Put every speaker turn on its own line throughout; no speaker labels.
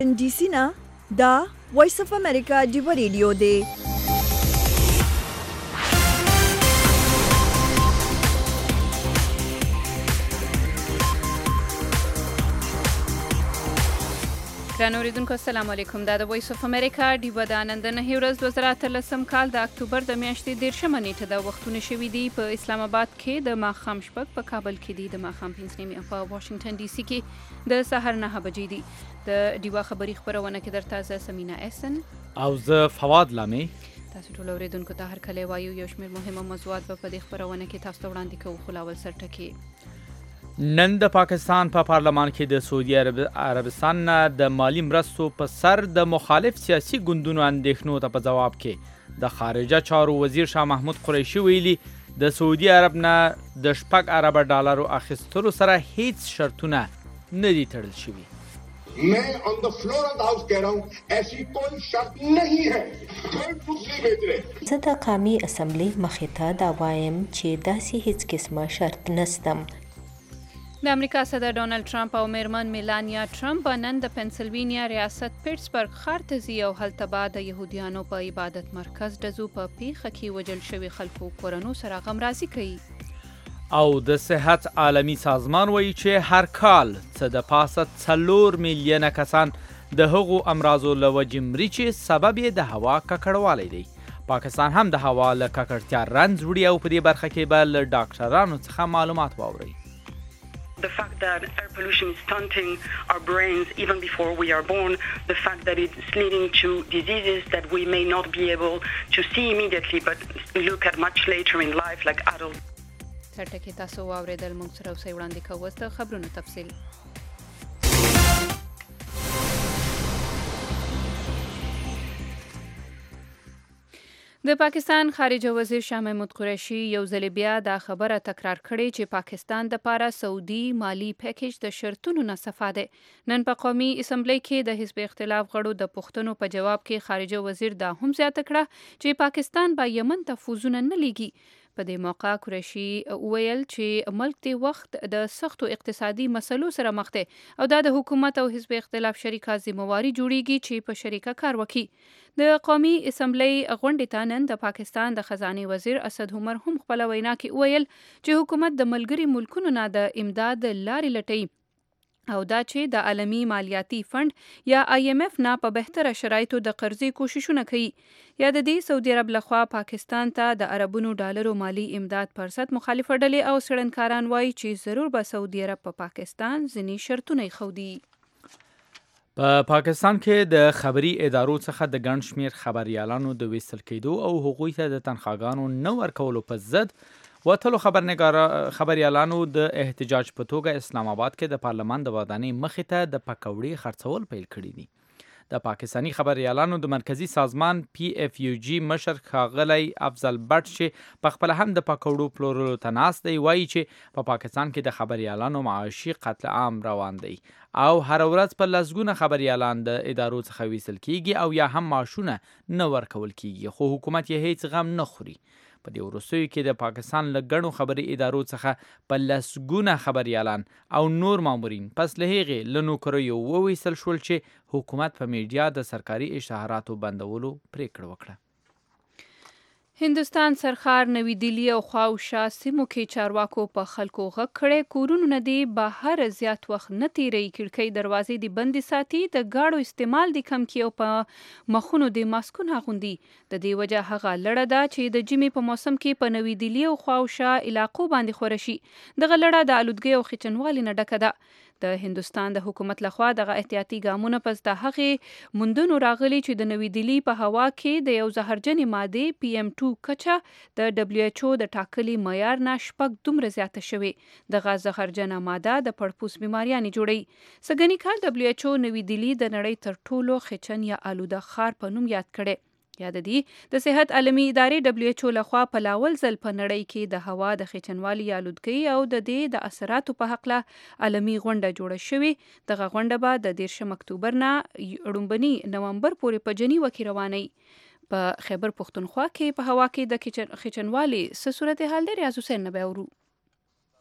D C ना دا وایس اف امریکا ډیو ریډیو دی.
ګرانو اوریدونکو السلام علیکم. دا د وایس اف امریکا ډیو د نن د 2013 کال د اکتوبر د میاشتې 13 نیټه د وختونه شوي دي. په اسلام آباد کې د ماښام شپږ، په کابل کې دي د ماښام 5 نیمې، په واشنگټن ډي سي کې د سحر 9 بجې دي. د ډیو خبری خبرونه کې درته زه سمینا احسن
او زه فواد لامي.
تاسو ټول اوریدونکو ته هر کله وایو یو شمېر مهمه موضوعات په دې خبرونه کې تاسو ته وړاندې کوو. خو لاول سرټکي
نن د پاکستان په پارلمان کې د سعودي عربستان د مالی مرستو په سر د مخالف سیاسي ګوندونو اندېښنو ته په جواب کې د خارجه چارو وزیر شاه محمود قریشي ویلي د سعودي عرب نه د 6 ارب ډالرو اخیستلو سره هیڅ شرطونه نه دي تړل شوي.
मैं on the floor of the house कह रहा हूं ऐसी कोई शर्त नहीं है. कोई कुछ नहीं भेज रहे.
زه د قومي اسمبلی مخې ته دا وایم چې داسې هیڅ قسمه شرط نستم.
د امریکا صدر ډونالد ټرمپ او میرمن میلانیا ټرمپ نن د پنسلوینیا ریاست پیټسبرګ ښار ته ځي او هلته به د یهودیانو په عبادت مرکز ډزو په پیښه کې وژل شوي خلکو کورنو سره غمرازي کوي.
او د صحت عالمي سازمان وایي چې هر کال څه د پاسه 4 میلیونه کسان د هغو امراضو له وجې مري چې سبب یې د هوا ککړوالی دی. پاکستان هم د هوا له ککړتیا رنځ وړي او په دې برخه کې به له ډاکټرانو څخه معلومات واوري.
The fact that air pollution is stunting our brains even before we are born, the fact that it's leading to diseases that we may not be able to see immediately but look at much later in life like adults.
سرټکي تاسو واورېدل. موږ سره اوسئ وړاندې کوو اوس د خبرونو تفصیل. د پاکستان خارجه وزیر شاه محمود قریشي یو ځل بیا دا خبره تکرار کړې چې پاکستان د پاره سعودي مالی پیکیج د شرطونو نه صفا دی. نن په قومي اسمبلی کې د حزب اختلاف غړو د پوښتنو په جواب کې خارجه وزیر دا هم زیاته کړه چې پاکستان به یمن ته فوزونه نه لیږي. په دې موقع قریشي ویل چې ملک د وخت د سختو اقتصادي مسلو سره مخ دی او دا د حکومت او حزب اختلاف شریکه ذمہواری جوړیږي چې په شریکه کار وکړي. د قومي اسمبلی غونډې ته نن د پاکستان د خزانه وزیر اسد عمر هم خپل وینا کې ویل چې حکومت د ملګری ملکونو نه د امداد لارې لټوي او دا چې د عالمي مالیاتي فند یا IMF نه په بهتره شرایطو د قرضې کوششونه کوي. یا د دې سعودي عرب لخوا پاکستان ته د عربونو ډالرو مالی امداد پر ضد مخالفه ډلې او څېړنکاران وایي چې ضرور به سعودي عرب په پاکستان ځینې شرطونه ایښودي.
په پاکستان کې د خبري ادارو څخه د ګڼ شمېر خبريالانو د ویستل کېدو او هغوی ته د تنخواګانو نه ورکولو په ضد وتلو خبريالانو د احتجاج په توګه اسلام آباد کې د پارلمان د ودانۍ مخې ته د پکوړې خرڅول پیل کړي دي. د پاکستانی خبريالانو د مرکزی سازمان PFUG مشر ښاغلی افضل بټ چې په خپل هم د پکوړو پلورلو ته ناست دی وایي چې په پاکستان کې د خبريالانو معاشي قتل عام روان دی او هر ورځ په لسګونه خبريالان د ادارو څخه ویستل کیږي او یا هم معاشونه نه ورکول کیږي خو حکومت یې هیڅ غم نه خوري. په دې وروستیو کې د پاکستان له ګڼو خبري ادارو څخه په لسګونه خبريالان او نور مامورین پس له هغې له نوکریو وویستل شول چې حکومت په میډیا د سرکاري اشتهاراتو بندولو پریکړه وکړه.
هندوستان سرخار نوی دلی او خواوشا سیمو کې چارواکو په خلکو غږ کړی کورونو نه دی بهر زیات وخت نه تیری کړکۍ دروازې دی بندي ساتي د گاډو استعمال دی کم کی او په مخونو دی ماسکونه غوندي. د دې وجه هغه لړه ده چې د جمی په موسم کې په نوی دلی او خواوشا علاقو باندې خورشي. دغه لړه د آلودګي او خچنوالي نه ډکه ده. د هندوستان د حکومت لخوا دغه احتیاطي ګامونه پس د هغې موندنو راغلي چې د نوی دلی په هوا کې د یو زهرجنې ماده PM2 کچه د WHO د ټاکلي معیار نه 6 دومره زیاته شوې. دغه زهرجنه ماده د پړپوس بیماریانې جوړي. سګنی کال WHO نوی دلی د نړۍ تر ټولو خچن یا آلوده ښار په نوم یاد کړي. یاد دي د صحت عالمي ادارې WHO لخوا په لاول ځل په نړۍ کې د هوا د خچنوالي آلودګي او د دې د اثراتو په حق له عالمي غونډه جوړه شوې. دغه غونډه به د 13 اکتوبر نه لومبني نومبر پورې په جنیوا کې رواني. په خیبر پختونخوا کې په هوا کې د خچنوالي څه صورتحال دی ریاض حسین نه به ورو.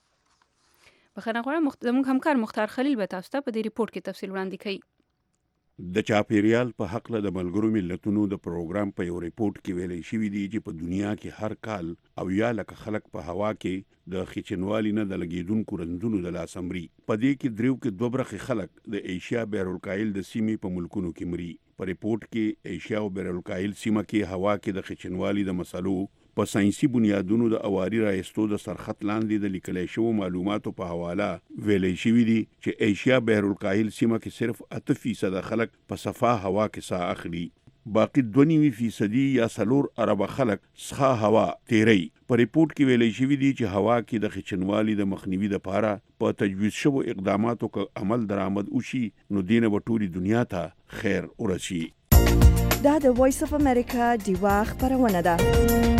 بخښنه غواړم زموږ همکار مختار خلیل به تاسو ته په دې ریپورت کې تفصیل وړاندې کوي.
د چاپیریال په حق له د ملګرو ملتونو د پروګرام په یو ریپورت کې ویلي شوی دی چې په دنیا کې هر کال او یا لکه خلک په هوا کې د خچنوالي نه د لګیدونکو رنځونو د لاسمري په دې کې دریو کې دوه برخې خلک د ایشیا بحرالکاهل د سیمې په ملکونو کې مري. په ریپورت کې ایشیا او بحرالکاهل سیمه کې هوا کې د خچنوالي د مسلو په ساينسي بنیادونو د اواري راایستو د سرخط لاندې د لیکل شوو معلوماتو په حواله ویلې شوی دی چې ایشیا بحرالکاهل سیمه کې صرف 8% خلک په صفا هوا کې ساه اخلي. باقی 2.5% یا 4 اربه خلک څخه هوا تیری. په ریپورت کې ویلې شوی دی چې هوا کې د خچنوالي د مخنیوي لپاره په تجویز شوو اقداماتو کې عمل درآمد وشي نو دینه په ټولي دنیا ته خیر ورسي.
دا د وایس اف امریکا دیوا خبرونه ده.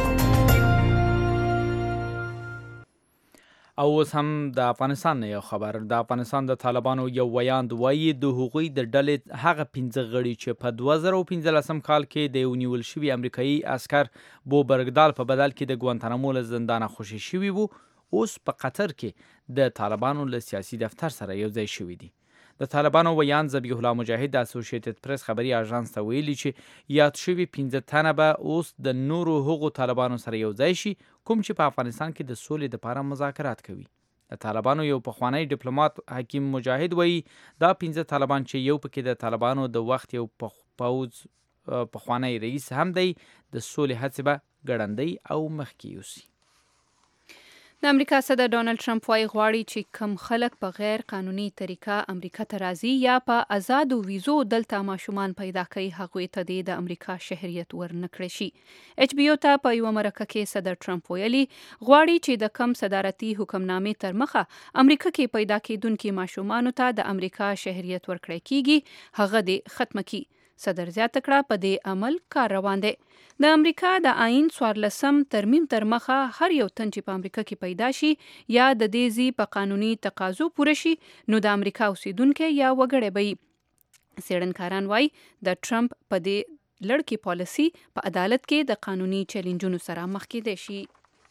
او اوس هم د افغانستان نه یو خبر. د افغانستان د طالبانو یو ویاند وایي د هغوی د ډلې هغه 15 غړي چې په 2015 کال کې د نیول شوي امریکایي عسكر بو برګدال په بدل کې د ګوانتانامو له زندانه خوشي شوي وو، اوس په قطر کې د طالبانو له سیاسي دفتر سره یو ځای شوي دي. د طالبانو ویاند ذبیح الله مجاهد د اسوسییټډ پریس خبري اژانس ته ویلي چې یاد شوي 15 تنه به اوس د نورو هغو طالبانو سره یو ځای شي کوم چې په افغانستان کې د سولې لپاره مذاکرات کوي. د طالبانو یو پخوانی ډیپلوماټ حکیم مجاهد وایي دا 15 طالبان چې یو پکې د طالبانو د وخت یو پوز پخوانی رئیس هم دی، د سولې هڅې به ګړندۍ او مخکې یوسي.
د امریکا صدر ډونالد ټرمپ وايي غواړي چې کم خلک په غیر قانوني طریقه امریکا ته راځي یا په آزادو ویزو دلته ماشومان پیدا کوي هغوی ته د امریکا شهریت ورنکړي شي. ایچ بي او ته په یو مرکه کې صدر ټرمپ ویلي غواړي چې د کم صدارتي حکمنامې تر مخه امریکا کې پیدا کېدونکي ماشومانو ته د امریکا شهریت ورکړي کیږي هغه د ختم کی. صدر زیاته کړه په دې عمل کار روان دی. د امریکا د آئین 14 ترمیم تر مخه هر یو تن چې په امریکا کې پیدا شي یا د دې ځای په قانوني تقاضو پوره شي نو د امریکا اوسیدونکي یا وګړي به. څېړنکاران وایي د ټرمپ په دې لړکي پالیسي په عدالت کې د قانوني چیلنجونو سره مخ کېدای شي.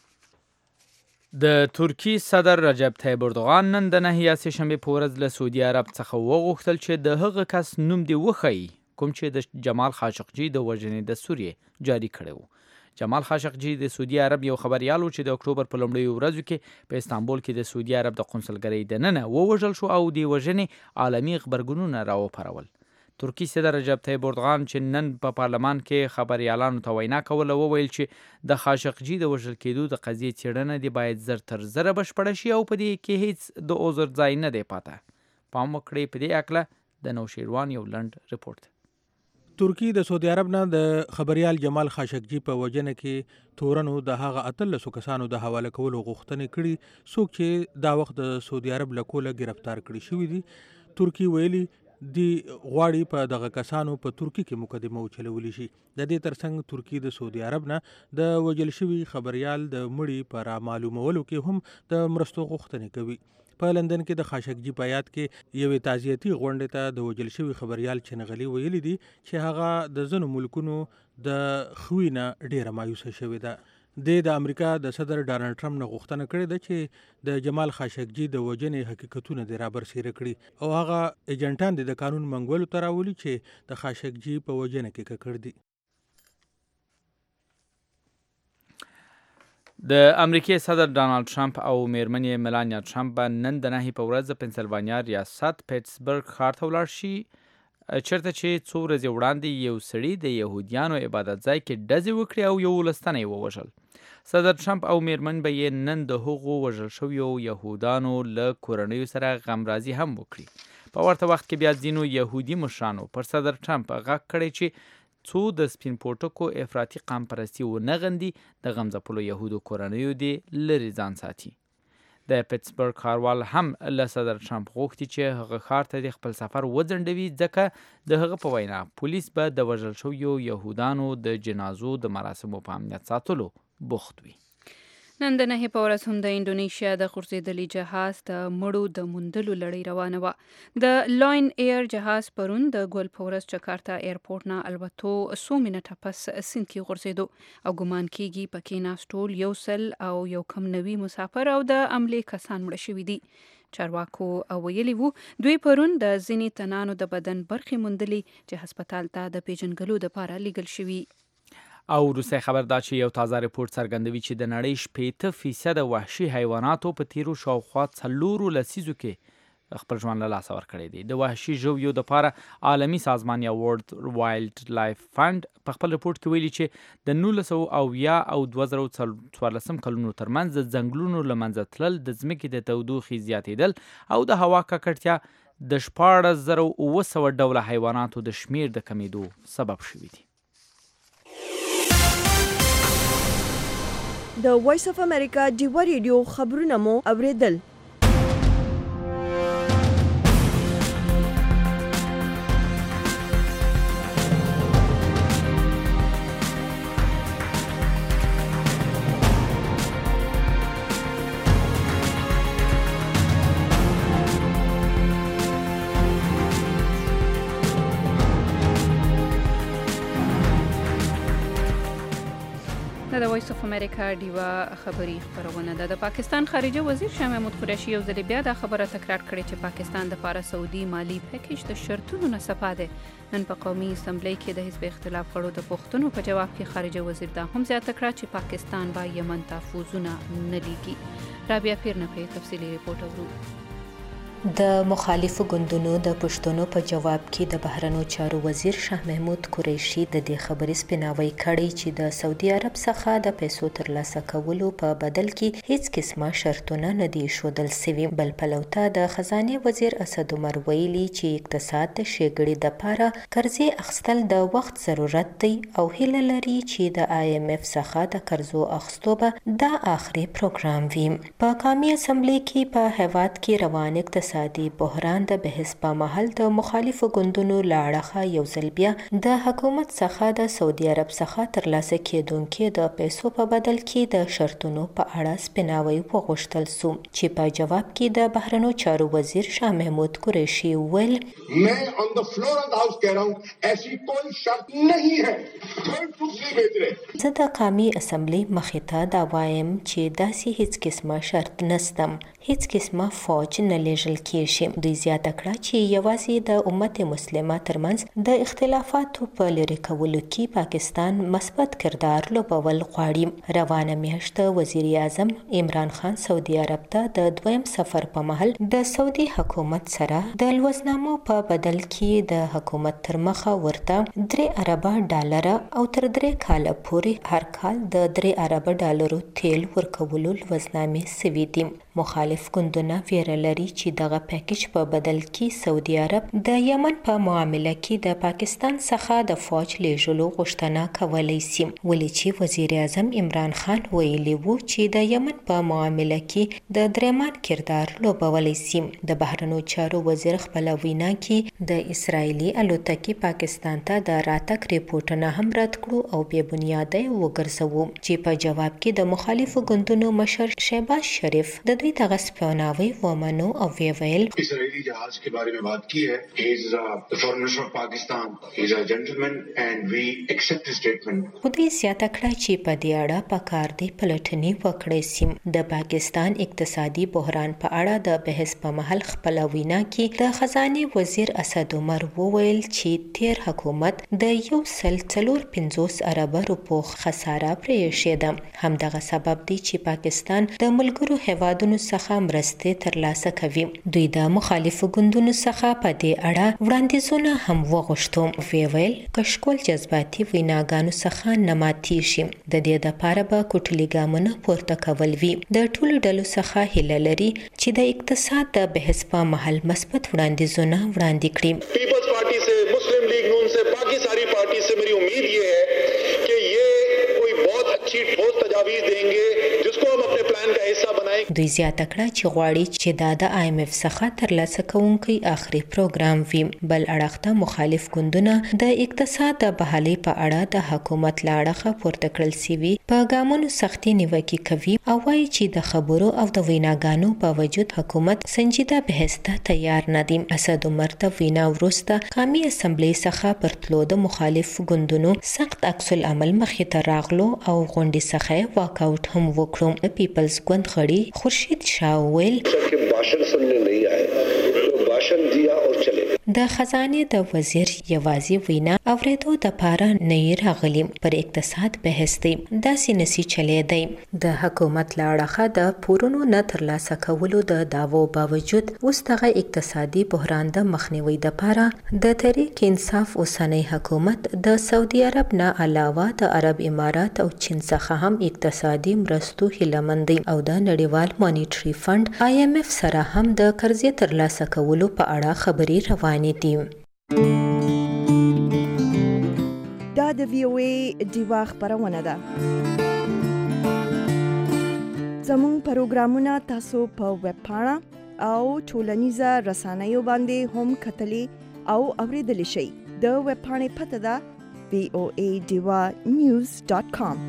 د ترکی صدر رجب طیب اردوغان نن د نهه سهشنبه په ورځ له سعودي عرب څخه وغوښتل چې د هغه کس نوم دی وښيي کوم چې د جمال خاشقجي د وژنې د سوریې جاری کړی و. جمال خاشقجي د سعودي عرب یو خبريال چې د اکتوبر په لومړیو ورځو کې په استانبول کې د سعودي عرب د قونسلګرۍ دننه ووژل شو او د وژنې عالمي خبرګونونه راوپارول. ترکی صدر رجب طیب اردوغان چې نن په پارلمان کې خبريالانو ته وینا کوله وویل چې د خاشقجي د وژل کېدو د قضیې څېړنه دی باید زر تر زره بشپړه شي او په دې کې هیڅ د عذر ځای نه دی پاته. پام وکړئ په دې اکله د نوشیروان یو لنډ رپورت.
ترکی د سعودي عرب نه د خبريال جمال خاشقجي په وجنه کې تورنو د هغه 13 کسانو د حواله کولو غوښتنه کړي څوک چې دا وخت د سعودي عرب له کوله گرفتار کړي شوی دي. ترکی ویلي دی غواړي په دغه کسانو په ترکی کې مقدمه وچلولی شي. د دې ترڅنګ ترکی د سعودي عرب نه د وجل شوی خبريال د مړي پر معلومولو کې هم د مرستو غوښتنه کوي. په لندن کې د خاشقجي په یاد کې یوې تعزیتي غونډې ته د وجل شوي خبريال چنغلي ویلي دي چې هغه د ځینو ملکونو د خوینه ډیره مایوسه شوې ده. د امریکا د صدر ډانلډ ټرمپ نه غوښتنه کړې ده چې د جمال خاشقجي د وژنې حقیقتونه د رابرسېره کړي او هغه ایجنټان د قانون منګولو ته راولي چې د خاشقجي په وژنه کې ککړ دي.
د امریکای صدر ډانلډ ټرمپ او میرمنې ملانیا ټرمپ به نن د نهي په ورځ د پنسلوانیا ریاست پیټسبرګ ښار ته ولاړ شي چېرته چې څو ورځې وړاندې یو سړي د یهودیانو عبادت ځای کې ډزې وکړې او 11 تنه یې ووژل. صدر ټرمپ او میرمن به یې نن د هغو وژل شویو یهودانو له کورنیو سره غمرازي هم وکړي. په ورته وخت کې بیا ځینو یهودي مشرانو پر صدر ټرمپ غږ کړی چې څو د سپین پوټکو افراطي قام پرستی و نغندي د غمزپلو یهودو کورنیو دی لري ځان ساتي. د پیټسبرګ ښاروال هم له صدر ټرمپ غوښتي چې هغه ښار ته د خپل سفر وځنډوي ځکه د هغه په وینا پولیس به د وژل شویو یهودانو د جنازو د مراسمو په امنیت ساتلو بوخت وي.
نن د نهي په ورځ هم د انډونیشیا د غورځېدلي جهاز د مړو د موندلو لړۍ روانه وه. د لاین ایر جهاز پرون د ګل په ورځ جکارتا ایرپورټ نه الوتو 100 منټه پس سیند کې غورځېدو او ګمان کېږي پکې ناست ټول 100 او یو کم نوي مسافر او د عملې کسان مړه شوي دي. چارواکو ویلي وو دوی پرون د ځینې تنانو د بدن برخې موندلې چې هسپتال ته د پیژنګلو لپاره لیږل شوي.
او روسي خبر دا چې یو تازه رپورت څرګندوي چې د نړۍ 80% وحشي حیواناتو په تیرو شاوخوا 4 لسیزو کې خپل ژوند له لاسه ورکړی دی. د وحشي ژویو دپاره عالمي سازمان یا ورلد وایلډ لایف فند په خپل رپورت کې ویلي چې د 1990 او 2014 کلونو ترمنځ د ځنګلونو له منځه تلل، د ځمکې د تودوخې زیاتېدل او د هوا ککړتیا د 16900 ډوله حیواناتو د شمیر د کمیدو سبب شوي دي.
د وایس اف امریکا ډیوا ریډیو خبرونه مو اوریدل.
د وایس اف امریکا ډیوا خبری خبرونه ده. د پاکستان خارجه وزیر شاه محمود قریشي یو ځل بیا دا خبره تکرار کړې چې پاکستان د لپاره سعودي مالی پیکیج د شرطونو نه صفا ده. نن په قومي اسمبلی کې د حزب اختلاف غړو د پوښتنو په جواب کې خارجه وزیر دا هم زیاته کړه چې پاکستان با یمن ته فوزونه نه لیږي. رابعه پیر نه په تفصیلي ریپورت اورو.
د مخالفو ګوندونو د پوښتنو په جواب کې د بهرنیو چارو وزیر شاه محمود قریشي د دې خبرې سپیناوی کړی چې د سعودي عرب څخه د پیسو ترلاسه کولو په بدل کې هیڅ قسمه شرطونه نه دي ښودل سوي. بل پلو ته د خزانه وزیر اسد عمر ویلي چې اقتصاد د ښېګړې دپاره قرضې اخیستل د وخت ضرورت دی او هیله لري چې د IMF څخه د قرضو اخیستو به دا آخري پروګرام وي. په قومي اسمبلی کې په هیواد کې روان اقتصادي بحران د بحث په مهال د مخالفو ګوندونو له اړخه یو ځل بیا د حکومت څخه د سعودي عرب څخه ترلاسه کېدونکي د پیسو په بدل کې د شرطونو په اړه سپیناوی وغوښتل سو چې په جواب کې د بهرنیو چارو وزیر شاه محمود قریشي ویل
मैं on the floor of the house कह रहा हूं ऐसी कोई शर्त नहीं है, कोई प्रूफ नहीं भेज रहे.
زه د قومي اسمبلی مخې ته دا وایم چې داسې هیڅ قسمه شرط نستم، هیڅ قسمه فوج نه لیږل کیږي. دوی زیاته کړه چې یوازې د امت مسلمه ترمنځ د اختلافاتو په لرې کولو کې پاکستان مثبت کردار لوبول غواړي. روانه میاشت وزیر اعظم عمران خان سعودي عرب ته د دویم سفر په مهال د سعودي حکومت سره د لوزنامو په بدل کې د حکومت تر مخه ورته 3 اربه ډالر او تر 3 کاله پورې هر کال د 3 اربه ډالرو تیل ورکولو لوزنامې سوي دي. مخالف ګوندونه ویره لري چې دغه پیکیج په بدل کې سعودي عرب د یمن په معامله کې د پاکستان څخه د فوج لیږلو غوښتنه کولی شي، ولې چې وزیر اعظم عمران خان ویلي وو چې د یمن په معامله کې د درېمان کردار لوبولی شي. د بهرنیو چارو وزیر خپل وینا کې د اسرایلی الوتکې پاکستان ته د راتګ ریپورټونه هم رد کړو او بې بنیاده وګرځوو چې په جواب کې د مخالفو ګوندونو مشر شهباز شریف د دوی دغه سپیناوی ومنو او ویل
इसराइली जहाज के बारे में बात की है. He is the foreign minister of Pakistan. He is a gentleman and we accept his statement.
خو دوی زیاته کړه چې په دې اړه پکار دی پلټنې وکړي سي. د پاکستان اقتصادي بحران په اړه د بحث په مهال خپل وینا کې د خزانه وزیر اسد عمر وویل چې تیر حکومت د 1.450 اربه روپو خساره پرېښې ده. همدغه سبب دی چې پاکستان د ملګرو هیوادونو څخه مرستې ترلاسه کوي. دوی د مخالفو ګوندونو څخه په دې اړه وړاندیزونه هم وغوښتو. ویل کشکول جذباتي ویناګانو څخه نه ماتیږي. د دې دپاره به کوټلي ګامونه پورته کول وي. د ټولو ډلو څخه هیله لري چې د اقتصاد د بحث په مهال مثبت وړاندیزونه وړاندې کړي.
پیپلز پارٹی سے، مسلم لیگ نون سے، باقی ساری پارٹی سے میری امید یہ ہے کہ یہ کوئی بہت اچھی ٹھوس تجاویز دیں گے جس کو ہم اپنے پلان کا حصہ بنائیں.
دوی زیاته کړه چې غواړي چې دا د IMF څخه ترلاسه کوونکی آخري پروګرام وي. بل اړخ ته مخالف ګوندونه د اقتصاد د بحالۍ په اړه د حکومت له اړخه پورته کړل سوي په ګامونو سختي نیوکې کوي او وایي چې د خبرو او د ویناګانو په وجود حکومت سنجیده بحث ته تیار نه دي. اسد عمر ته وینا وروسته قومي اسمبلی څخه پر تلو د مخالف ګوندونو سخت عکس العمل مخې ته راغلو او غونډې څخه واک آوټ هم وکړو. د پیپلز ګوند غړي خورشید شاه ویل
भाषण सुनने नहीं आए तो भाषण दिया और चले
د خزانه د وزیر یوازې وینا اوریدو د پاره نه راغلی پر اقتصاد بحث دی دا سینسي چلے دی د حکومت لاړه د پورونو نه ترلاسه کولو د داوو باوجود اوس دغه اقتصادي بحران د مخنیوي د پاره د تحریک انصاف اوسنۍ حکومت د سعودي عرب نه علاوه د عرب امارات او چین څخه هم اقتصادي مرستو هیلمند او د نړیوال مانیټری فند IMF سره هم د قرضې ترلاسه کولو په اړه خبري روانې دي.
دا د VOA دیوا خبرونه ده. زموږ پروګرامونه تاسو په ویب پاڼه او ټولنیزه رسنیو باندې هم کتلی او اوریدلی شئ. د ویب پاڼې پته ده voadivanews.com.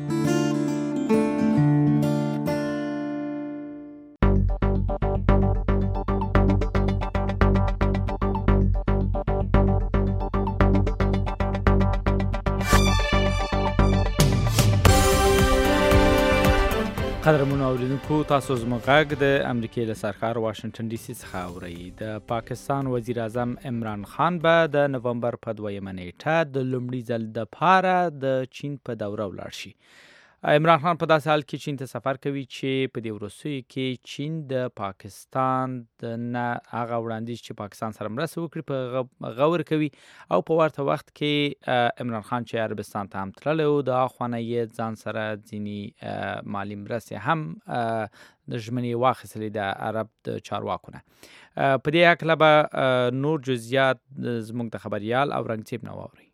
قدرمنو اوریدونکو تاسو زموږ غږ د امریکای له سرکار واشنگټن ډي سي څخه اورئ. د پاکستان وزیر اعظم عمران خان به د نومبر په 2 نیټه د لومړي ځل د پاره د چین په دوره ولاړ شي. عمران خان په داسې حال کې چین ته سفر کوي چې په دې وروستیو کې چین د پاکستان د نه هغه وړاندیز چې پاکستان سره مرسته وکړي په غور کوي او په ورته وخت کې عمران خان چې عربستان ته هم تللی و د اخوانه یې ځان سره ځینې مالي مرستې هم د ژمنې واخیستلې د عرب د چارواکو نه. په دې هکله به نور جزئیات زموږ د خبریال او رنګچیب نه واورئ.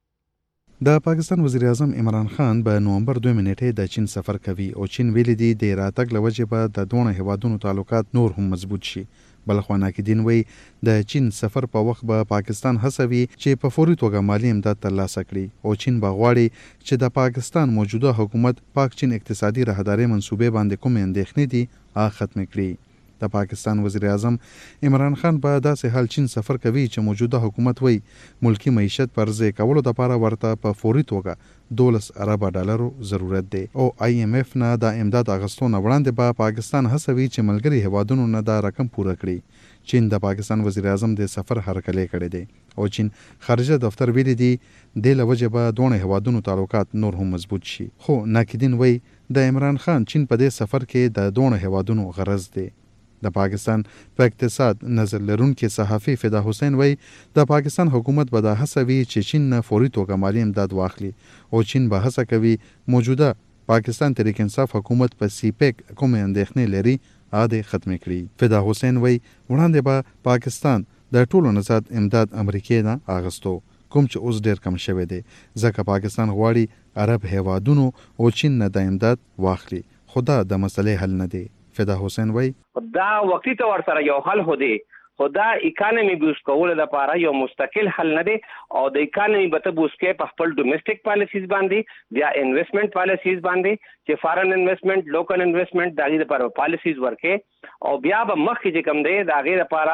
د پاکستان وزیر اعظم عمران خان به نومبر 2 نیټې د چین سفر کوي او چین ویلي دي د راتګ له وجې به د دوه هیوادونو تعلقات نور هم مضبوط شي. بلخوا ناقدین وایي د چین سفر په وخت به پاکستان هڅوي چې په فوري توګه مالي امداد ترلاسه کړي او چین به غواړي چې د پاکستان موجوده حکومت پاک چین اقتصادي راهداري منصوبې باندې کومې اندېښنې دي هغه ختم کړي. د پاکستان وزیر اعظم عمران خان په داسې حال چین سفر کوي چې موجوده حکومت وایي ملکی معیشت پر ځای کولو لپاره ورته په فوري توګه $12 ارب ضرورت دی او IMF نه د امداد اغستو نه وړاندې به پاکستان هڅوي چې ملګري هیوادونو نه دا رقم پوره کړي. چین د پاکستان وزیر اعظم د سفر هرکلی کړی دی او چین خارجه دفتر ویلي دی د لوجه به دوه هیوادونو تعلقات نور هم مضبوط شي. خو ناقدین وایي د عمران خان چین په دې سفر کې د دوه هیوادونو غرض دی. د پاکستان په اقتصاد نظر لرونکي صحافي فدا حسین وایي د پاکستان حکومت به دا هڅوي چې چین نه فوري توګه مالي امداد واخلي او چین به هڅه کوي موجوده پاکستان تحریک انصاف حکومت په CPEC کومې اندېښنې لري هغه ختم کړي. فدا حسین وایي وړاندې به پاکستان د ټولو نزاد امداد امریکای نه اغستو کوم چې اوس ډیر کم شوی دی ځکه پاکستان غواړي عرب هیوادونو او چین نه د امداد واخلي. خدا د مسلې حل نه دی. فدا حسین وای
دا وقتی تور سره یو حل هو دی خدا اکانومي بوست کول لپاره یو مستقل حل نه دی او د اکانومي به ته بوست کې په خپل ډومېسټک پالیسیز باندې بیا انویسټمنټ پالیسیز باندې چې فارن انویسټمنټ لوکل انویسټمنټ دغه لپاره پالیسیز ورکې او بیا به مخکې چې کم دی دغه لپاره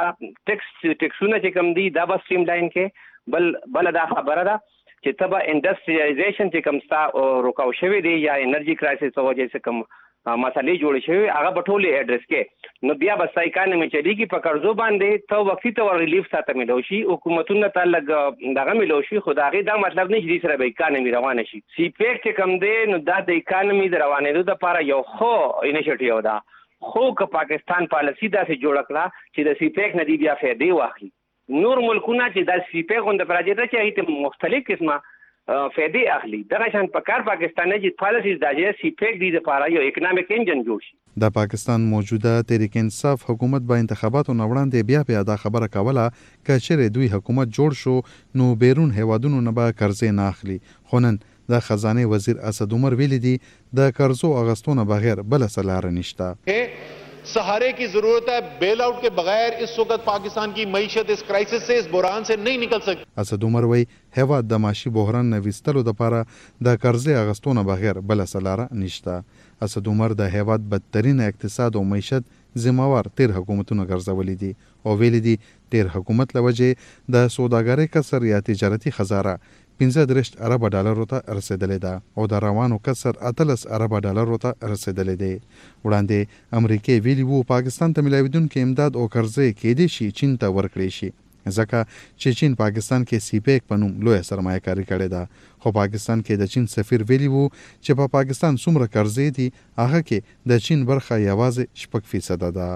ټیکسونه چې کم دی دا به سټریم لاین کې بل دا خبره ده چې تبا انډستریالایزیشن چې کم ستا روکاو شوی دی یا انرژي کرایسس په وجه څخه کم مسالې جوړې شوی هغه په ټولې ایډرس کې نو بیا به اکانومي چلیږي په قرضو باندې ته وقتی ته ریلیف ساته ملو شي حکومتونو ته لګ دغه ملو شي خدای دا مطلب نه چې سره به اکانومي روانه شي. CPEC چې کم دی نو دا د اکانومي د روانېدو لپاره یو خو انیشیټیو ده خو که پاکستان پالیسی داسې جوړ کړه چې د CPEC نه دی بیا فائدې واخلي. نور ملکونه چې د CPEC غونډه پراجیته چې هیته مختلف قسمه فائدې اخلي دغه شان په کار پاکستان نه چې پالیسیز داجه CPEC دی لپاره یو اکونومیک انجن جوړ شي.
د پاکستان موجوده تحریک انصاف حکومت به انتخاباتو نه وړاندې بیا دا خبره کوله چې چیرې دوی حکومت جوړ شو نو بیرون هیوادونو نه به قرضې نه اخلي. خو نن د خزانه وزیر اسد عمر ویلي دی د قرضو اغستونه بغیر بل څه لار نشته.
सहारे की जरूरत है बेल आउट के बगैर इस वक्त पाकिस्तान की मईशत इस क्राइसिस से इस बहरान से नहीं निकल सकती.
اسد عمر وای هوا د معاشي بحران نه وستلو د لپاره د قرضې اغستونه بغیر بل څه لار نشته. اسد عمر د هیواد بدترین اقتصاد او معیشت ذمہوار تیر حکومتونه ګرځولي دي او ویلي دي تیر حکومت لوجه د سوداګرۍ کسر یا تجارتي خزانه 15 ارب ډالرو ته رسیدلې ده او د روانو کسر 18 ارب ډالرو ته رسیدلې ده. وړاندې امریکای ویلي وو پاکستان ته ملاویدونکو امداد او قرضې کېدې شي چین ته ورکړي شي ځکه چې چین پاکستان کې سیپیک په نوم لوی سرمایه‌کاري کړې ده خو پاکستان کې د چین سفیر ویلي وو چې په پاکستان څومره قرضې دي هغه کې د چین برخه یوازې 6% ده.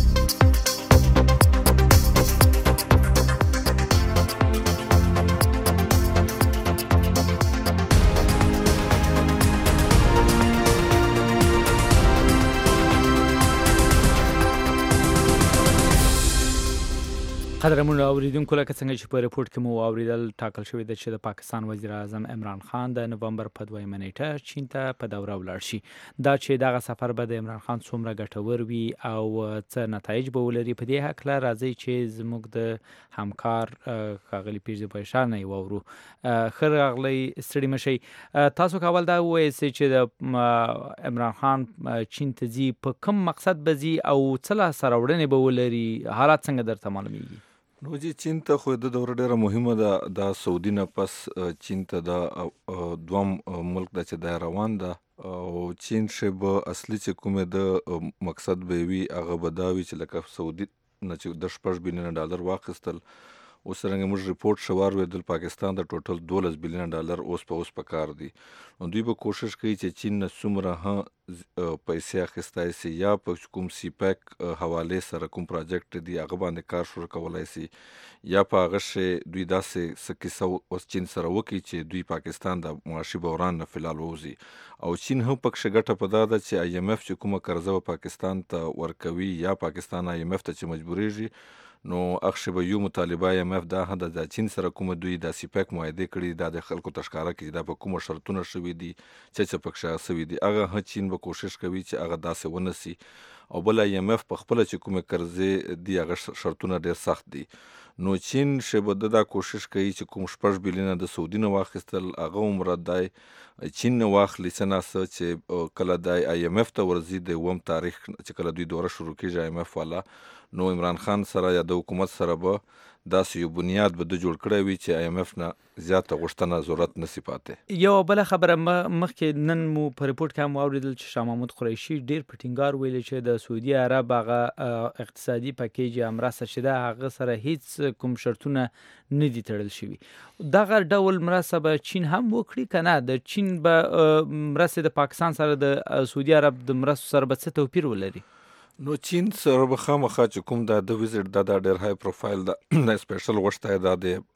قدرمنو اوریدونکو لکه څنګه چې په ریپورت کې مو اوریدل ټاکل شوی دی چې د پاکستان وزیر اعظم عمران خان د نومبر په 2 نیټه چین ته په دوره ولاړ شي. دا چې دغه سفر به د عمران خان څومره ګټور وي او څه نتایج به ولري په دې هکله راځي چې زموږ د همکار ښاغلي پیرزی په اشاره نه وورو. ښه راغلی ستړي مشئ. تاسو کول دا ووایئ چې د عمران خان چین ته ځي په کوم مقصد به ځي او څه لاسته راوړنې به ولري حالات څنګه درته معلومیږي؟
نو چې چین ته خو د دوره ډیره مهمه ده. د سعودي نه پس چین ته د دوم ملک د چې د روان ده او چین شبه اصلي چې کومه د مقصد به وي هغه به دا وي چې لکه سعودي نه چې د 6 بلین ډالر واخیستل اوس څنګه موږ ریپورت شوار وې د پاکستان د ټوټل 12 بلین ډالر اوس په کار دي. نو دوی به کوشش کوي چې چین نه څومره پیسې اخیستای سي یا په کوم سی پیک حواله سره کوم پروجیکټ دی هغه باندې کار شروع کولای سي یا په هغه شی دوی داسې سکیسو اوس چین سره وکړي چې دوی پاکستان د معاشي بحران نه فلال ووزي او چین هم پکې ګټه په دا ده چې آی ایم ایف چې کومه قرضه پاکستان ته ورکوي یا پاکستان آی ایم ایف ته چې مجبوریږي نو اخشي به یو مطالبه آی ایم ایف دا د چین سره کوم دوی د سی پیک معاهده کړي د خلکو تشکاره کې دا په کوم شرطونه شوي دي چې پکې شوي دي هغه چین به کوشش کوي چې هغه داسې ونسي او بل آی ایم ایف په خپل چې کوم قرضې دی هغه شرطونه ډیر سخت دي. نو چین شبه دا کوشش کوي چې کوم 6 بلین د سعودي نه واخیستل هغه مراد دی چین نه واخلي سناسه چې کله د آی ایم ایف ته ورزي د وم تاریخ چې کله دوی دوره شروع کیږي آی ایم ایف والا نو عمران خان سره یا د حکومت سره به داسې یو بنیاد به د جوړ کړی وي چې آی ایم ایف نه زیاته غوښتنه ضرورت نسی پاتې.
یو بل خبره مخکې نن مو په ریپورت کې هم اوریدل چې شاه محمود قریشي ډیر په ټینګار ویل چې د سعودي عرب هغه اقتصادي پکیج امرسته چې دا هغه سره هیڅ کوم شرطونه نه دي تړل شوي. دغه ډول مرسته به چین هم وکړي کنه د چین به مرسته د پاکستان سره د سعودي عرب د مرستو سره به څه توپیر ولري؟
نو چین سره به خامخا چې کوم د ویزټ د ډیر های پروفایل د سپیشل غوښتای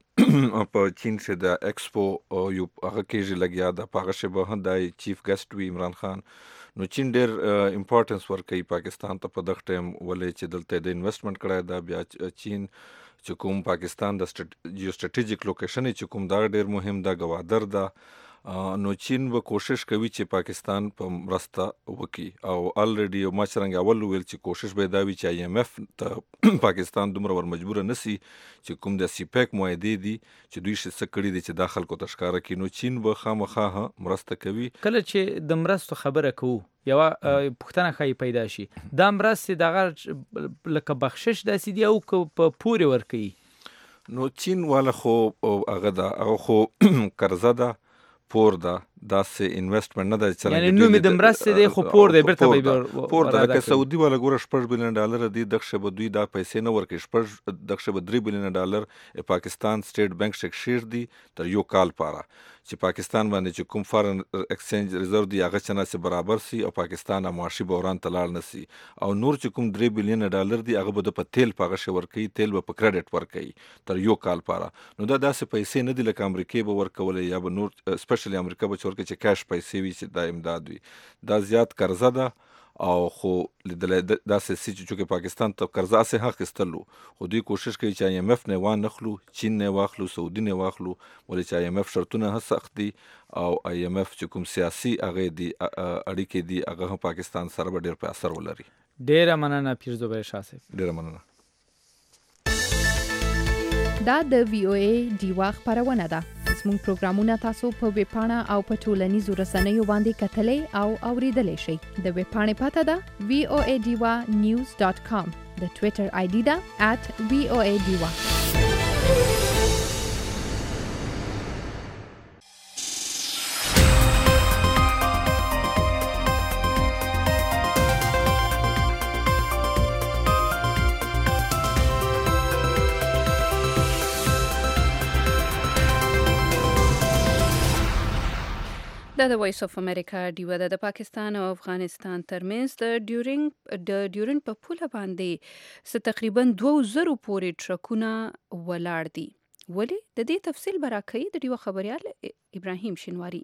د په چین چې د ایکسپو یو هغه کېږي لګیا د پاغه شبه د چیف ګیسټ وی عمران خان. نو چین ډیر امپورټنس ورکوي پاکستان ته په دغه ټیم ولې چې دلته د انویسټمنټ کړی دا بیا چین چې کوم پاکستان د جیو سټریټیجیک لوکیشن چې کوم دا ډیر مهم دا گوادر ده نو چین به کوشش کوي چې پاکستان په مرسته وکړي او الریډي ما څنګه اول ویل چې کوشش به دا وي چې آی ایم ایف ته پاکستان دومره ور مجبور نه سي چې کوم د سی پیک معاهده دي چې دوی څه کړی دي چې داخل کو تشکاره کړي نو چین به خامخا مرسته کوي.
کله چې د مرستو خبره کوو یو پښتنه خای پیدا شي دا مرسته دغه لکه بخشش داسې دی او په پوره ور کوي
نو چین والا خو هغه دا او خو قرضه ده پور ده داسې انویسټمنټ نه ده چې
یعنی نو د مرسته دی خو پور دی برته به
پور ده لکه سعودي والا ګوره 6 بلین ډالر دی دغه به دوی دا پیسې نه ورکړي دغه به 3 بلین ډالر پاکستان سټیټ بانک شیکشیر دی تر یو کال پاره چې پاکستان باندې چې کوم فارن ایکسچینج ریزرو دی هغه چناسه برابر سي او پاکستان معاشي بحران تلال نسی او نور چې کوم 3 بلین ډالر دی هغه به په تیل پاغه شي ورکي تیل به په کریډټ ورکي تر یو کال پاره نو دا داسې پیسې نه دی لکه امریکای به ورکولې یا به نور سپیشلی امریکا به ورکي چې کاش پیسې وي چې دا امداد وي دا زیات قرضه ده او خو داسې سي چې پاکستان ته قرضه سه حق استلو خو دوی کوشش کوي چې آی ایم ایف نه وان نخلو چین نه واخلو سعودي نه واخلو ولې چې آی ایم ایف شرطونه سخت دي او آی ایم ایف چې کوم سیاسي هغه دي اړیکې دي هغه پاکستان سره ډېر په اثر ولري.
ډېر مننه پیرزوبیر شاه صاحب.
ډېر مننه.
دا د وی او ای دیوا خبرونه ده. زموږ پروګرامونه تاسو په ویب پاڼه او په ټولنیزو رسنیو باندې کتلای او اوریدلای شئ. د ویب پاڼې پته ده voadiwa.news.com. د ټوئیټر آی ډي ده @voadiwa.
د وایس اف امریکا ډیو د پاکستان او افغانستان ترمنځ د ډیورن په پوله باندې تقریبا 2000 پورې ټرکونه ولاړ دي. ولې د دې تفصیل براکوي د ډیو خبريال ابراهیم شینواری.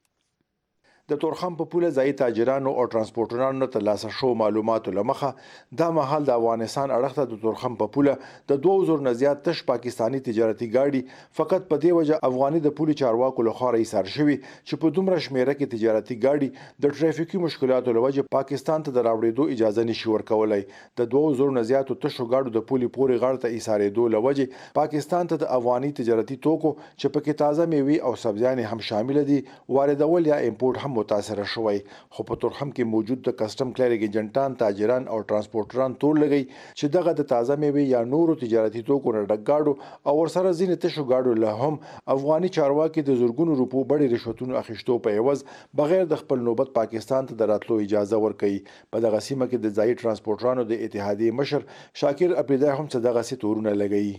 د تورخم په پوله ځای تاجرانو او ترانسپورټرانو ته لاسه شو معلوماتو لمخه دا مهال د افغانستان اړخته د تورخم په پوله د 2000 نه زیات تش پاکستانی تجارتي ګاډي فقط په دې وجه افغاني د پولی چارواکو لخوا ایثار شوی چې په دومره شمیره کې تجارتي ګاډي د ټریفیکي مشکلاتو لوجه پاکستان ته د راوړېدو اجازه نشي ورکولای. د 2000 نه زیات تشو ګاډو د پولی پوري غاړه ته ایثارېدو لوجه پاکستان ته د افغاني تجارتي توکو چې پکې تازه میوه او سبزیان هم شامل دي واردول یا امپورټ هم متاثر شوی. خو په تورخم کې موجود د کسٹم کلیرنګ ایجنټان تاجران او ترانسپورټران تور لګي چې دغه د تازه میوه یا نورو تجارتي توکو نه ډګاډو او ورسره ځینې تشو ګاډو له هم افغاني چارواکي د زورګونو روپو بډې رشوتونو اخیشتو په عوض بغیر د خپل نوبت پاکستان ته دراتلو اجازه ورکړي. په دغه سیمه کې د ځای ترانسپورټرانو د اتحادیې مشر شاکر اپریدا هم څه دغه سي تورونه لګي.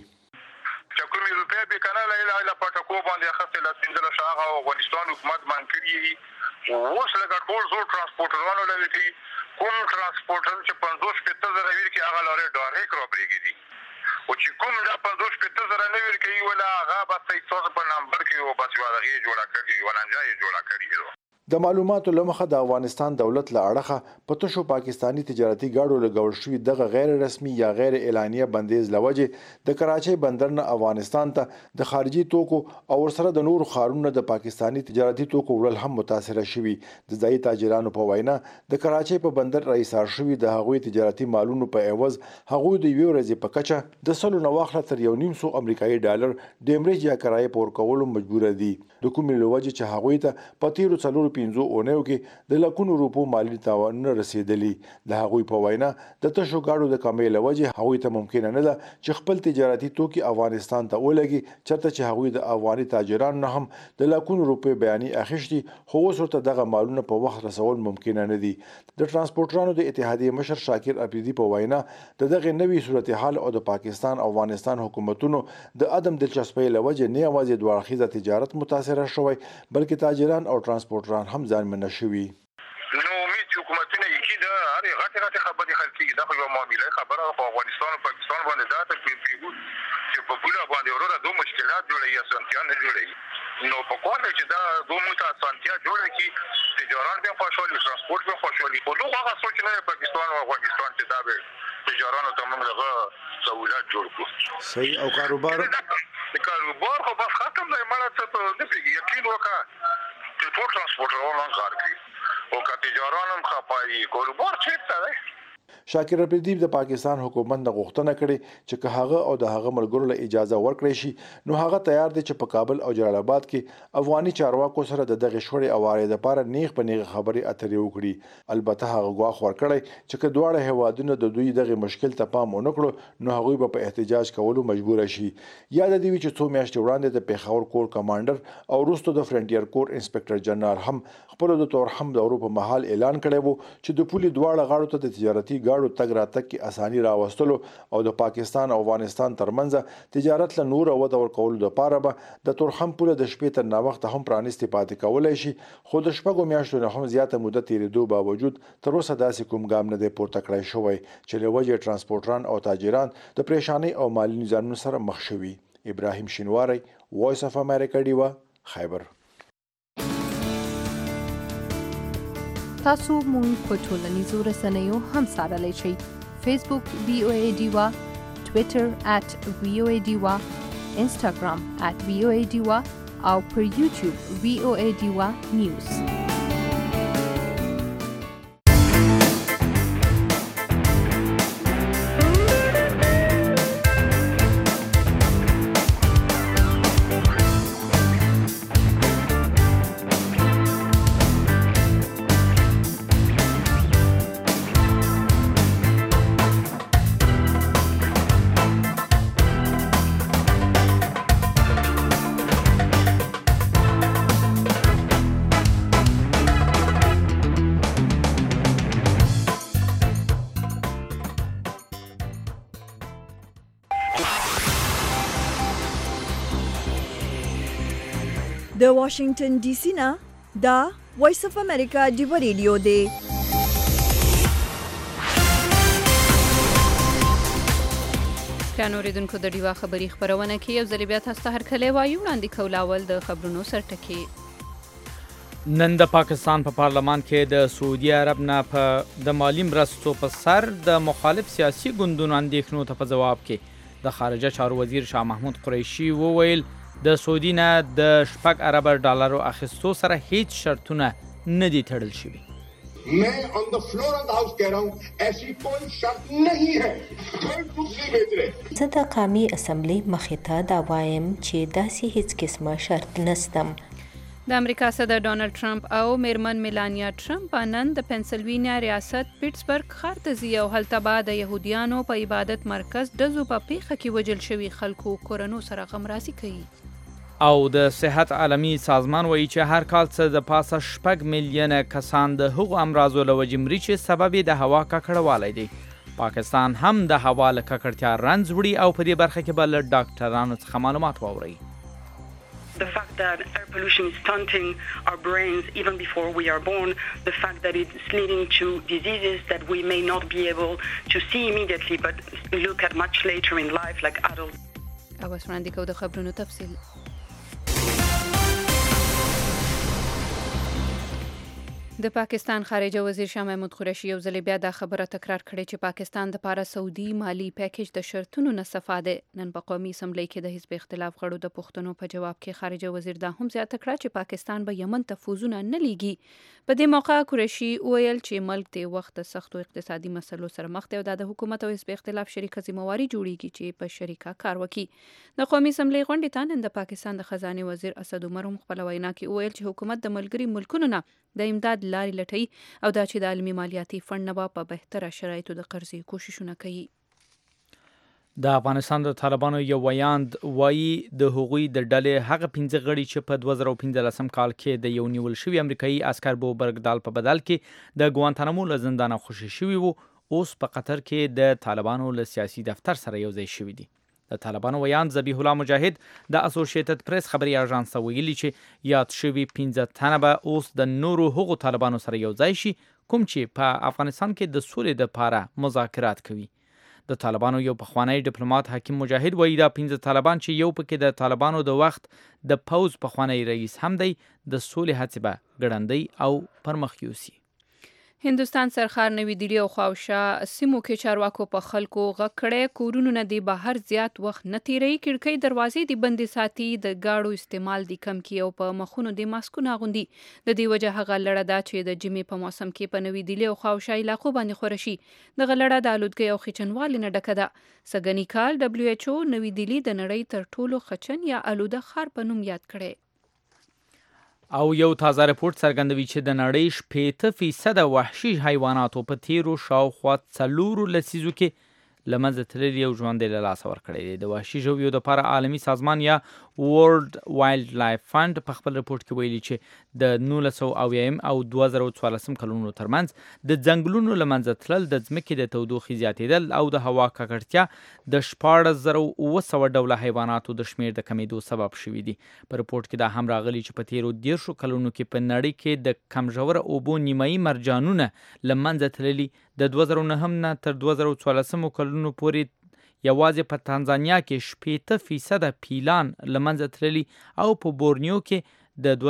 چکومي روپیا به کنه لا پټکو باندې خاصه لا سندره شاغه او افغانستان حکومت باندې اوس لکه ټول زور ترانسپورټرانو لوي کوم ترانسپورټر چې 50-50 زره ویر کې هغه لارې ډایرکټ راپریږي دي او چې کوم دا 50-50 زره نه ویر کې ولا هغه بس 100 په نمبر کې او بس واغې جوړه کړي ولنجای جوړه کړي.
د معلوماتو لمخه د افغانستان دولت له اړخه په تشو پاکستانی تجارتي ګاډو لګول شوی دغه غیر رسمي یا غیر اعلانیه بندیز لوجه د کراچۍ بندر نه افغانستان ته د خارجي توکو او ورسره د نورو ښارونو د پاکستانی تجارتي توکو وړل هم متاثر شوي. د ځای تاجرانو په وینا د کراچۍ په بندر رئیسار شوی د هغوی تجارتي مالونو په عوض هغوی د یو ورځې په کچه د سلو نه واخله تر 1.5 امریکایي ډالر ډیمریج یا کرایه پور کولو مجبور دي. د کومې لوجه چې هغوی ته په تیرو 4-5 اونیو کې د لکونو روپو مالی تاوان رسیدلی. د هغوی په وینا د تشو ګاډو د کمې لوجه هغوی ته ممکن نه ده چې خپل تجارتي توکي افغانستان ته ولګي چرته چې هغوی د افغاني تاجرانو نه هم د لکونو روپو بیاني اخیشتي خو اوس ورته دغه مالونه په وخت رسول ممکن نه دي. د ترانسپورټرانو د اتحادیې مشر شاکر اپریدي په وینا دغه نوې صورتحال او د پاکستان او افغانستان حکومتونو د عدم دلچسپۍ لوجه نه یوازې دوه اړخیزه تجارت متاثر شوی بلکې تاجران او ترانسپورټران هم ځان منه شوي.
نو امید حکومتونه یکی دا هر غټه خبرې خلکې دا خو یو معاملې خبره په افغانستان او پاکستان باندې دا ته پیغو چې په بوله باندې ورته دوه مشکلات جوړي یا سنتیا نه جوړي. نو په کومه چې دا دوه موټه سنتیا جوړه کی تجارت به خوشحالي ترانسپورت به خوشحالي په دوه هغه سوچ نه پاکستان او افغانستان چې دا به تجارت ته موږ له سہولت جوړ کو
صحیح او کاروبار
خو بس ختم دی مړه ته نه پیږي یقین وکړه چې ټول ترانسپورټرونه کار کوي او که تجاران هم خپایي کاروبار چیرته دی.
شاکر اپریدي د پاکستان حکومت نه غوښتنه کړې چې که هغه او د هغه ملګرو له اجازه ورکړي شي نو هغه تیار دي چې په کابل او جلال آباد کې افغاني چارواکو سره د دغه شوړې اوارې لپاره نیغ په نیغه خبرې اترې وکړي. البته هغه غواخ ورکړی چې که دواړه هوادونه د دوی دغه مشکل ته پام ونه کړو نو هغوی په احتجاج کولو مجبور شي. یاد دی چې څو میاشتې وړاندې د پیښور کور کمانډر او وروسته د فرنټیر کور انسپکټر جنرال هم خپل د تورخم د اروپا محل اعلان کړی وو چې د پولي دواړه غاړو ته د تجارتي ګاډو تګ راتګ کې اساني راوستلو او د پاکستان او افغانستان ترمنځ تجارت له نور او د ورکول لپاره به د تورخم پوله د شپې تر ناوخته هم پرانیستي پاتې کولای شي. خو د شپږو میاشتو نه هم زیاته مدت تیریدو باوجود تر اوسه داسې کوم ګام نه دی پورته کړی شوی چې له وجې ترانسپورټران او تاجران د پریشانۍ او مالي نظامونو سره مخ شوي. ابراهیم شینواری، وایس اف امریکا ډیوا، خیبر.
تاسو مونږ په ټولنیزو رسنیو هم څارلی شئ. فیسبوک VOA ډیوا، ټویټر @VOA ډیوا، انسټاګرام @VOA ډیوا او پر یوټیوب VOA ډیوا نیوز.
د واشنگټن ډي سي نه دا وایس اف امریکا ډیو ریډیو دی.
اوریدونکو د ډیوا خبری خبرونه کې یو ځل بیا تاسو ته هرکلی وایو. وړاندې کولاول د خبرونو سرټکی.
نن د پاکستان په پارلمان کې د سعودي عرب نه په د مالی مرستو په سر د مخالف سیاسي ګوندونو اندېښنو ته په جواب کې د خارجه چارو وزیر شاه محمود قریشي وویل د سعودي نه د 6 ارب ډالرو اخیستو سره هیڅ شرطونه نه دي تړل شوي.
मैं on the floor of the house कह रहा हूं ऐसी कोई शर्त नहीं है. कोई कुछ नहीं बेच रहे.
زه د قومي اسمبلی مخې ته دا وایم چې داسې هیڅ قسمه شرط نستم.
د امریکا صدر ډونالد ټرمپ او میرمن میلانیا ټرمپ نن د پنسلوینیا ریاست پیټسبرګ ښار ته ځي او هلته به د یهودیانو په عبادت مرکز ډزو په پیښه کې وژل شوي خلکو کورنو سره غمرازي کوي.
او د صحت عالمي سازمان وایي چې هر کال څه د پاسه 6 میلیونه کسان د هغو امراضو له وجې مري چې سبب یې د هوا ککړوالی دی. پاکستان هم د هوا له ککړتیا رنځ وړي او په دې برخه کې به له ډاکټرانو څخه معلومات واورئ.
The fact that air pollution is stunting our brains even before we are born, the fact that it's leading to diseases that we may not be able to see immediately but look at much later in life like adults.
او اوس وړاندې کوو د خبرونو تفصیل. د پاکستان خارجه وزیر شاه محمود قریشي یو ځل بیا دا خبره تکرار کړې چې پاکستان د پاره سعودي مالی پیکیج د شرطونو نه استفاده. نن په قومي اسمبلی کې د حزب اختلاف غړو د پښتنو په جواب کې خارجه وزیر دا هم زیاته کړه چې پاکستان به یمن ته فوزونه نه لیږي. په دې موقع قریشي ویل چې ملک د وخت د سختو اقتصادي مسلو سره مخ دی او د حکومت او حزب اختلاف شریکه ذمہواری جوړیږي چې په شریکه کار وکړي. د قومي اسمبلی غونډې ته نن د پاکستان د خزانه وزیر اسد عمر هم خپل وینا کې ویل چې حکومت د ملګري ملکونو نه د امداد لارې لټوي او دا چې د عالمي مالیاتي فند نه په بهتره شرایطو د قرضې کوششونه کوي.
د افغانستان د طالبانو یو ویاند وایي د هغوی د ډلې هغه 15 غړي چې په 2015 کال کې د یو نیول شوي امریکایي عسکر بوبرګدال په بدل کې د ګوانتانامو له زندانه خوشي شوي وو اوس په قطر کې د طالبانو له سیاسي دفتر سره یو ځای شوي دي. د طالبانو ویاند ذبیح الله مجاهد د اسوسییټډ پریس خبري اژانس ته ویلي چې یاد شوي 15 تنه به اوس د نورو هغو طالبانو سره یو ځای شي کوم چې په افغانستان کې د سولې لپاره مذاکرات کوي. د طالبانو یو پخوانی ډیپلوماټ حکیم مجاهد وایي دا 15 طالبان چې یو پکې د طالبانو د وخت د پوز پخوانی رئیس هم دی د سولې هڅې به ګړندۍ او پرمخ یوسي.
هندوستان سرخار نوی دلی او خواوشا سیمو کې چارواکو په خلکو غږ کړی کورونو نه دی بهر زیات وخت نه تیری کړکۍ دروازې دی بندې ساتي د گاړو استعمال دی کم کی او په مخونو دی ماسکونه غوندي. د دې وجه هغه لړه دا چې د جمی په موسم کې په نوی دلی او خواوشا علاقو باندې خورشي د غلړه د آلودګۍ او خچنوالي نه ډکه ده. سګنی کال WHO نوی دلی د نړۍ تر ټولو خچن یا آلوده ښار په نوم یاد کړي.
او یو تازه رپورت څرګندوي چې د نړۍ 80% وحشي حیواناتو په تیرو شاوخوا 4 لسیزو کې لمنځه تللي او ژوند له لاسه ورکړی دی. د وحشي ژویو لپاره عالمي سازمان یا ورلد وایلډ لایف فند په خپل رپورت کې ویلي چې د 1990 او 2014 کلونو ترمنځ د ځنګلونو لمنځه تلل د ځمکې د تودوخې زیاتېدل او د هوا ککړتیا د 14900 ډوله حیواناتو د شمیر د کمیدو سبب شوي دي. په رپورت کې دا هم راغلي چې په تیرو 10 کلونو کې په نړۍ کې د کمژوره اوبو نیمایي مرجانونه لمنځه تللي د 2009 نه تر 2014 کلونو پورې یوازې په تانزانیا کې 80% پیلان لمنځه تللي او په بورنیو کې د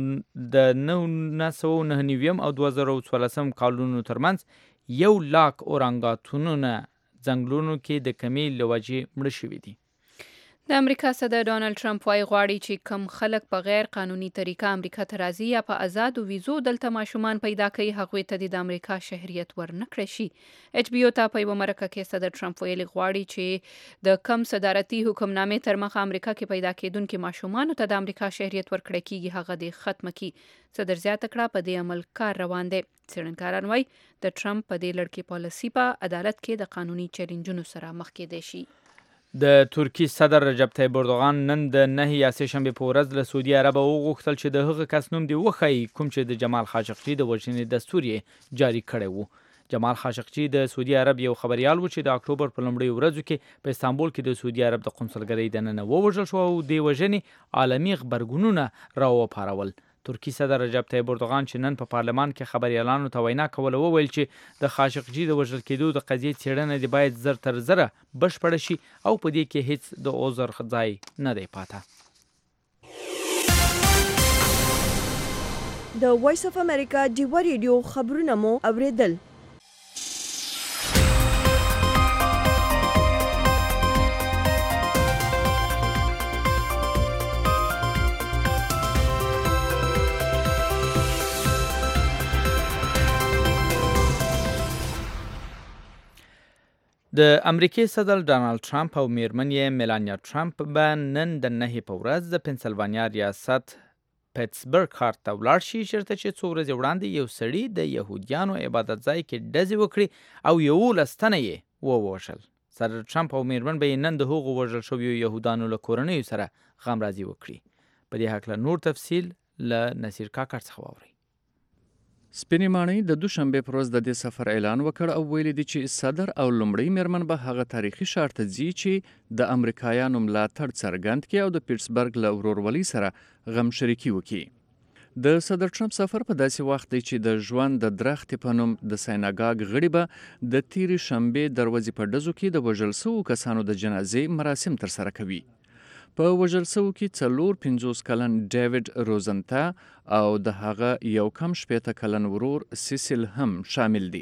1999 او 2014 کلونو ترمنځ 100,000 اورانګاتونونه ځنګلونو کې د کمی له وجې مړه شوي دي.
د امریکا صدر ډونالد ټرمپ وايي غواړي چې کم خلک په غیر قانوني طریقه امریکا ته راځي یا په آزادو ویزو دلته ماشومان پیدا کوي هغوی ته د امریکا شهریت ورنکړي شي. HBO ته په یوه مرکه کې صدر ټرمپ ویلي غواړي چې د کم صدارتي حکمنامې تر مخه امریکا کې پیدا کېدونکو ماشومانو ته د امریکا شهریت ورکړي کیږي هغه د ختم کی. صدر زیاته کړه په دې عمل کار روان دی. څېړنکاران وايي د ټرمپ په دې لړ کې پالیسي په عدالت کې د قانوني چیلنجونو سره مخ کېدای شي.
د ترکی صدر رجب طیب اردوغان نن د 9 یا 3 شنبه په ورځ له سعودي عرب وغوښتل چې د هغه کس نوم دی وښایي کوم چې د جمال خاشقجي د وژنې دستور یې جاری کړی وو. جمال خاشقجي د سعودي عرب یو خبريال و چې د اکتوبر په لومړۍ ورځو کې په استانبول کې د سعودي عرب د قونسلګرۍ دننه ووژل شو او د وژنې عالمي خبرګونونه راوپارول. ترکی صدر رجب طیب اردوغان چې نن په پارلمان کې خبريالانو ته وینا کوله وویل چې د خاشقجي د وژل کېدو د قضیې څېړنه د باید زر تر زره بشپړه شي او په دې کې هیڅ د عذر ځای نه دی پاته.
د وایس اف امریکا ډیوا ریډیو خبرونه مو اوریدل.
د امریکای صدر ډانلډ ټرمپ او میرمن یې میلانیا ټرمپ به نن د 9 په ورځ د پنسلوانیا ریاست پیټسبرګ ښار ته ولاړ شي چېرته چې څو ورځې وړاندې یو سړي د یهودیانو عبادت ځای کې ډزې وکړي او 11 تنه یې ووژل. صدر ټرمپ او میرمن به نن د هغو وژل شویو یهودانو له کورنیو سره غمرازي وکړي. په دې هکله نور تفصیل له نصیر کاکړ څخه واورئ.
سپینې ماڼۍ د دوشنبې پر ورځ د دې سفر اعلان وکړ او ویلي دي چې صدر او لومړی میرمن به هغه تاریخي ښار ته ځي چې د امریکایانو ملاتړ څرګند کړي او د پیټسبرګ له ورورولۍ سره غم شریکي وکړي. د صدر ټرمپ سفر په داسې وخت دی چې د ژوند د درختې په نوم د سیناګاګ غړي به د تیرې شنبې دروازې په ډزو کې د وژل شوو کسانو د جنازې مراسم ترسره کوي. په وژل شوو کې 50 کلن ډیوډ روزنتا او د هغه یو کم 80 کلن ورور سیسل هم شامل دي.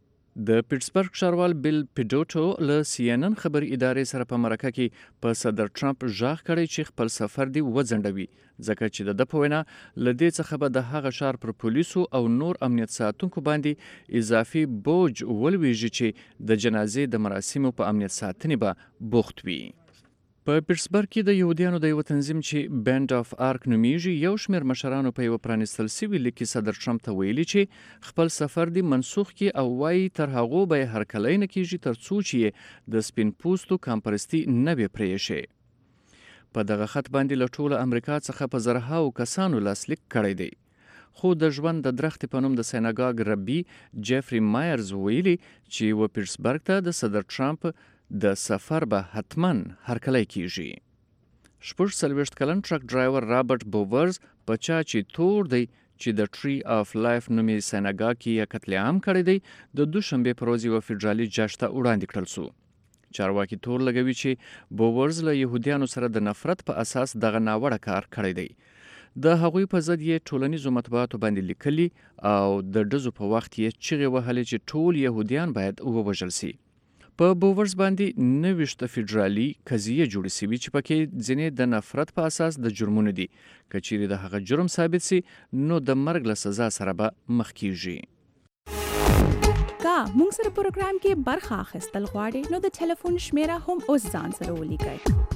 د پیټسبرګ ښاروال بیل پیډوټو له CNN خبري ادارې سره په مرکه کې په صدر ټرمپ ژغ کړی چې خپل سفر دی وځنډوي ځکه چې د په وینا له دې څخه به د هغه ښار پر پولیسو او نور امنیت ساتونکو باندې اضافي بوج ولويږي چې د جنازې د مراسمو په امنیت ساتنې به بوخت وي. په پیټسبرګ کې د یهودیانو د یو تنظیم چې بند اف آرک نومیږي یو شمېر مشرانو په یو پرانیستل سوي لیک کې صدر ټرمپ ته ویلي چې خپل سفر دی منسوخ کړي او وایي تر هغو به یې هرکلی نه کیږي تر څو چې د سپین پوستو کمپرستي نه وي پرېښې. په دغه خط باندې له ټوله امریکا څخه په زرهاو کسانو لاسلیک کړی دی. خو د ژوند د درختې په نوم د سیناګاګ ربي جیفري مایرز ویلي چې و پیټسبرګ ته د صدر ټرمپ د سفر به حتما هرکلی کیږي. 46 کلن ټرک ډرایور رابرټ بوورز په چا چې تور دی چې د ټری اف لایف نومي سیناګاګ کې قتل عام کړی دی د دوشنبې پر ورځ یو فدرالي جج ته وړاندې کړل شو. چارواکي تور لګوي چې بوورز له يهوديانو سره د نفرت په اساس دغه ناوړه کار کړی دی. د هغوی په ضد یې ټولنیزو مطبوعاتو باندې لیکلي او د ډزو په وخت یې چغې وهلې چې ټول يهوديان باید ووژل شي. په بوورز باندې 90 فدرالي قضیې جوړې شوي چې پکې ځینې د نفرت په اساس د جرمونو دي. که چیرې د هغه جرم ثابت سي نو د مرګ له سزا سره به مخ کیږي.
کا موږ سره پروګرام کې برخه اخیستل غواړئ نو د ټلیفون شمیره هم اوس ځان سره ولیکئ.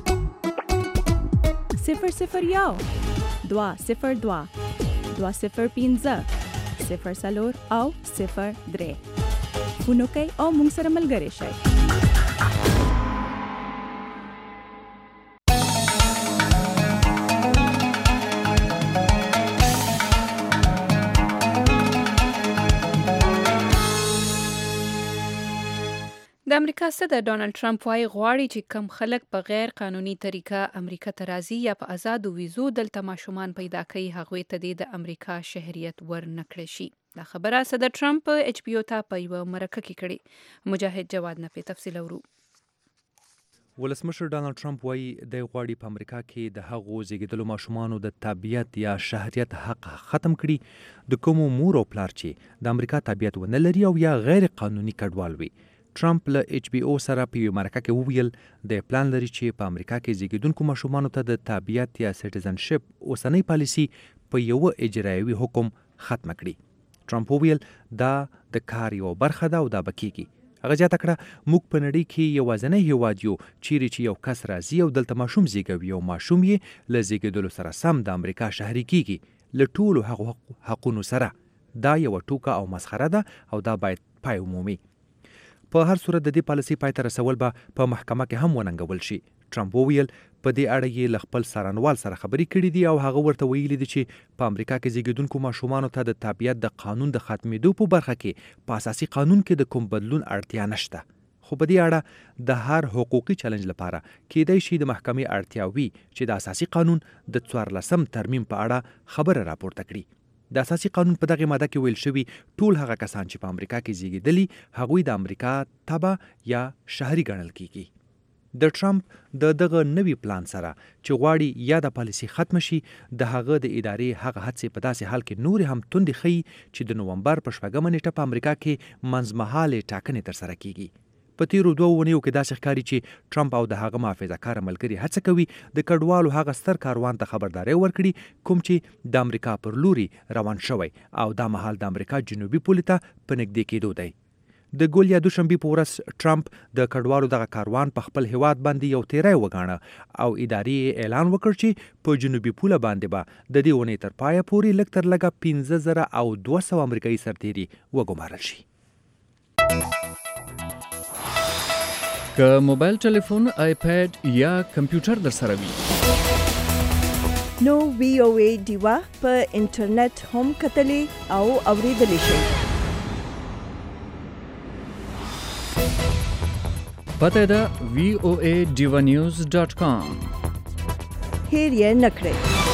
001 202 205 04 او 03 فونو کوي او موږ سره ملګری شئ.
د امریکا صدر ډانلډ ټرمپ وايي غواړي چې کم خلک په غیر قانوني طریقه امریکا ته راځي یا په آزادو ویزو دلته ماشومان پیدا کوي هغوی ته د امریکا شهریت ورنکړي شي. دا خبره صدر ټرمپ ایچ پی او ته په یو مرکه کې کړې. مجاهد جواد نه په تفصیل اورو.
ولسمشر ډانلډ ټرمپ وايي د غواړي په امریکا کې د هغو زیږیدلو ماشومانو د تابعیت یا شهریت حق ختم کړي د کومو مور او پلار چې د امریکا تابعیت ونه لري او یا غیر قانوني کډوال وي. ټرمپ له ایچ بی او سره په یو مرکه کې وویل د پلان لري چې په امریکا کې زیږیدونکو ماشومانو ته د تابعیت یا سټیزنشپ اوسنۍ پالیسي په یو اجرایوي حکم ختم کړي. ټرمپ وویل دا د کار یو برخه ده او دا بکیږي. هغه زیاته کړه موږ په نړۍ کې یوازینی هیواد یو چیرې چې یو کس راځي او دلته ماشوم زیږوي او ماشوم یې له زیږیدلو سره سم د امریکا شهري کیږي له ټولو هغو حقونو سره. دا یو ټوکه او مسخره ده او دا باید پای ومومي. په هر صورت د دې پالیسي پای ته رسول به په محکمه کې هم وننګول شي. ټرمپ وویل په دې اړه یې له خپل څارنوال سره خبرې کړې دي او هغه ورته ویلي دي چې په امریکا کې زیږیدونکو ماشومانو ته د تابعیت د قانون د ختمېدو په برخه کې په اساسي قانون کې د کوم بدلون اړتیا نشته. خو په دې اړه د هر حقوقي چلنج لپاره کېدای شي د محکمې اړتیا وي چې د اساسي قانون د 14 ترمیم په اړه خبره راپورته کړي. د اساسي قانون په دغه ماده کې ویل شوی ټول هغه کسان چې په امریکا کې زیږیدلي هغوی د امریکا تبع یا شهري ګڼل کیږي. د ټرمپ د دغه نوي پلان سره چې غواړي یا د پالیسي ختم شي د هغه د ادارې هغه هڅې په داسې حال کې نور هم توندې ښیي چې د نومبر په 4 نیټه په امریکا کې منځمهالې ټاکنې ترسره کیږي. په تیرو 2 اونیو کې داسې ښکاري چې ټرمپ او د هغه محافظه‌کاره ملګري هڅه کوي د کډوالو هغه ستر کاروان ته خبرداری ورکړي کوم چې د امریکا پر لوري روان شوی او دا مهال د امریکا جنوبي پولې ته په نږدې کېدو دی. د ګول یا دوشنبې په ورځ ټرمپ د کډوالو دغه کاروان په خپل هیواد باندې یو تیری وګاڼه او ادارې اعلان وکړ چې په جنوبي پوله باندې به د دې اونۍ تر پایه پورې لږ تر لږه 15,200 امریکایي سرتیري وګمارل شي.
که موبایل ټلیفون، آیپیډ یا کمپیوټر در سره وي
نو VOA ډیوا په انټرنیټ هم کتلې او اوریدلې شئ.
پته ده voadivanews.com.
هیر یې نکړئ.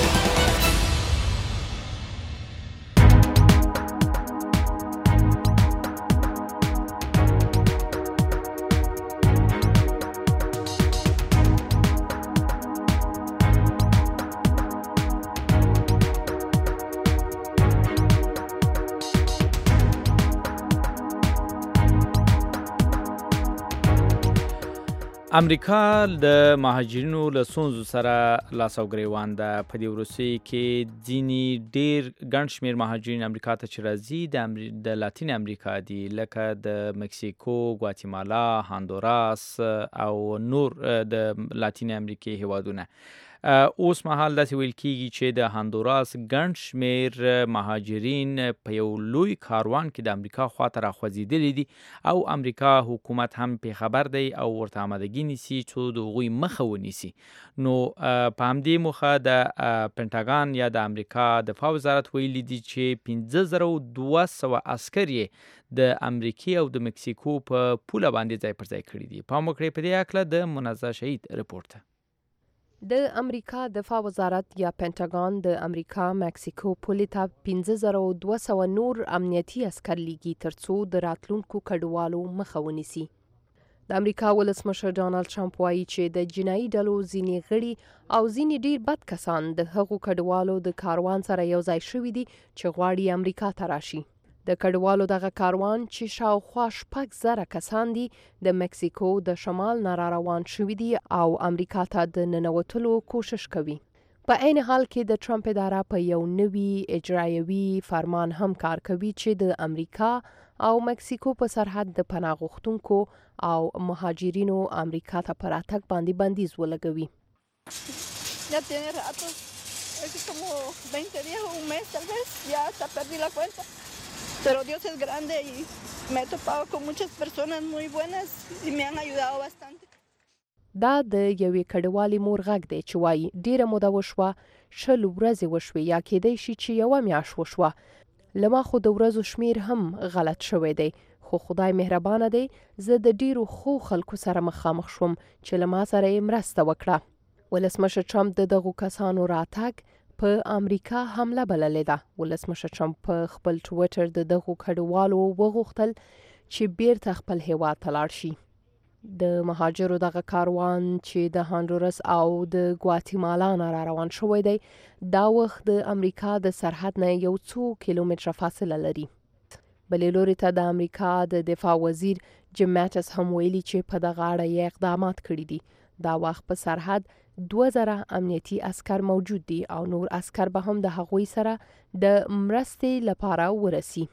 امریکا د مهاجرینو له ستونزو سره لاس او ګریوان ده. په دې وروستیو کې ځینې ډېر ګڼ شمېر مهاجرین امریکا ته چې راځي د لاتین امریکا دي لکه د مکسیکو، ګواتیمالا، هاندوراس او نور د لاتین امریکې هیوادونه. اوس مهال داسې ویل کیږي چې د هاندوراس ګڼ شمېر مهاجرین په یو لوی کاروان کې د امریکا خواته راخوځېدلي دي او امریکا حکومت هم پې خبر دی او ورته آمادګي نیسي څو د هغوی مخه ونیسي. نو په همدې موخه د پنټاګان یا د امریکا دفاع وزارت ویلي دي چې 5200 عسکر یې د امریکې او د مکسیکو په پوله باندې ځای پر ځای کړي دي. پام وکړئ په دې هکله د منازع شهید رپورټ ته.
د امریکا دفاع وزارت یا پنټاګان د امریکا مکسیکو پولې ته 5200 نور امنیتي عسکر لیږي ترڅو د راتلونکو کډوالو مخه ونیسي. د امریکا ولسمشر ډانلډ ټرمپ وایي چې د جنایي ډلو ځینې غړي او ځینې ډیر بد کسان د هغو کډوالو د کاروان سره یو ځای شوي دي چې غواړي امریکا ته راشي. د کډوالو دغه کاروان چې شاوخوا 6,000 کسان دي د مکسیکو د شمال نه روان شوي دي او امریکا ته د ننوتلو کوشش کوي. په عین حال کې د ټرمپ اداره په یو نوي اجرایوي فرمان هم کار کوي چې د امریکا او مکسیکو په سرحد د پناه غوښتونکو او مهاجرینو امریکا ته پر راتګ باندې بندیز ولګوي.
Ya tiene rato, es como 20 días o un mes tal vez, ya hasta perdí la cuenta. Pero Dios es grande y me he topado con muchas personas muy buenas y me han ayudado bastante.
دا د یوې کډوالې مور غږ دی چې وایي ډیره موده وشوه، 20 ورځې وشوې یا کېدای شي چې 1 میاشت وشوه. له ما خو د ورځو شمیر هم غلط شوی دی، خو خدای مهربانه دی. زه د ډیرو خو خلکو سره مخامخ شوم چې له ما سره یې مرسته وکړه. ولسمشر ټرمپ د دغو کسانو راتګ په امریکا حمله بللې ده. ولسمشر ټرمپ په خپل ټویټر د دغو کډوالو وغوښتل چې بیرته خپل هیواد ته لاړ شي. د مهاجرو دغه کاروان چې د هاندوراس او د ګواتیمالا نه را روان شوی دی دا وخت د امریکا د سرحد نه یو څو کیلومتره فاصله لري. بلې لوري ته د امریکا د دفاع وزیر جیم ماټس هم ویلي چې په دغه اړه یې اقدامات کړي دي. دا وخت په سرحد 2000 امنیتي عسکر موجود دي او نور عسکر به هم د هغوی سره د مرستې لپاره ورسي.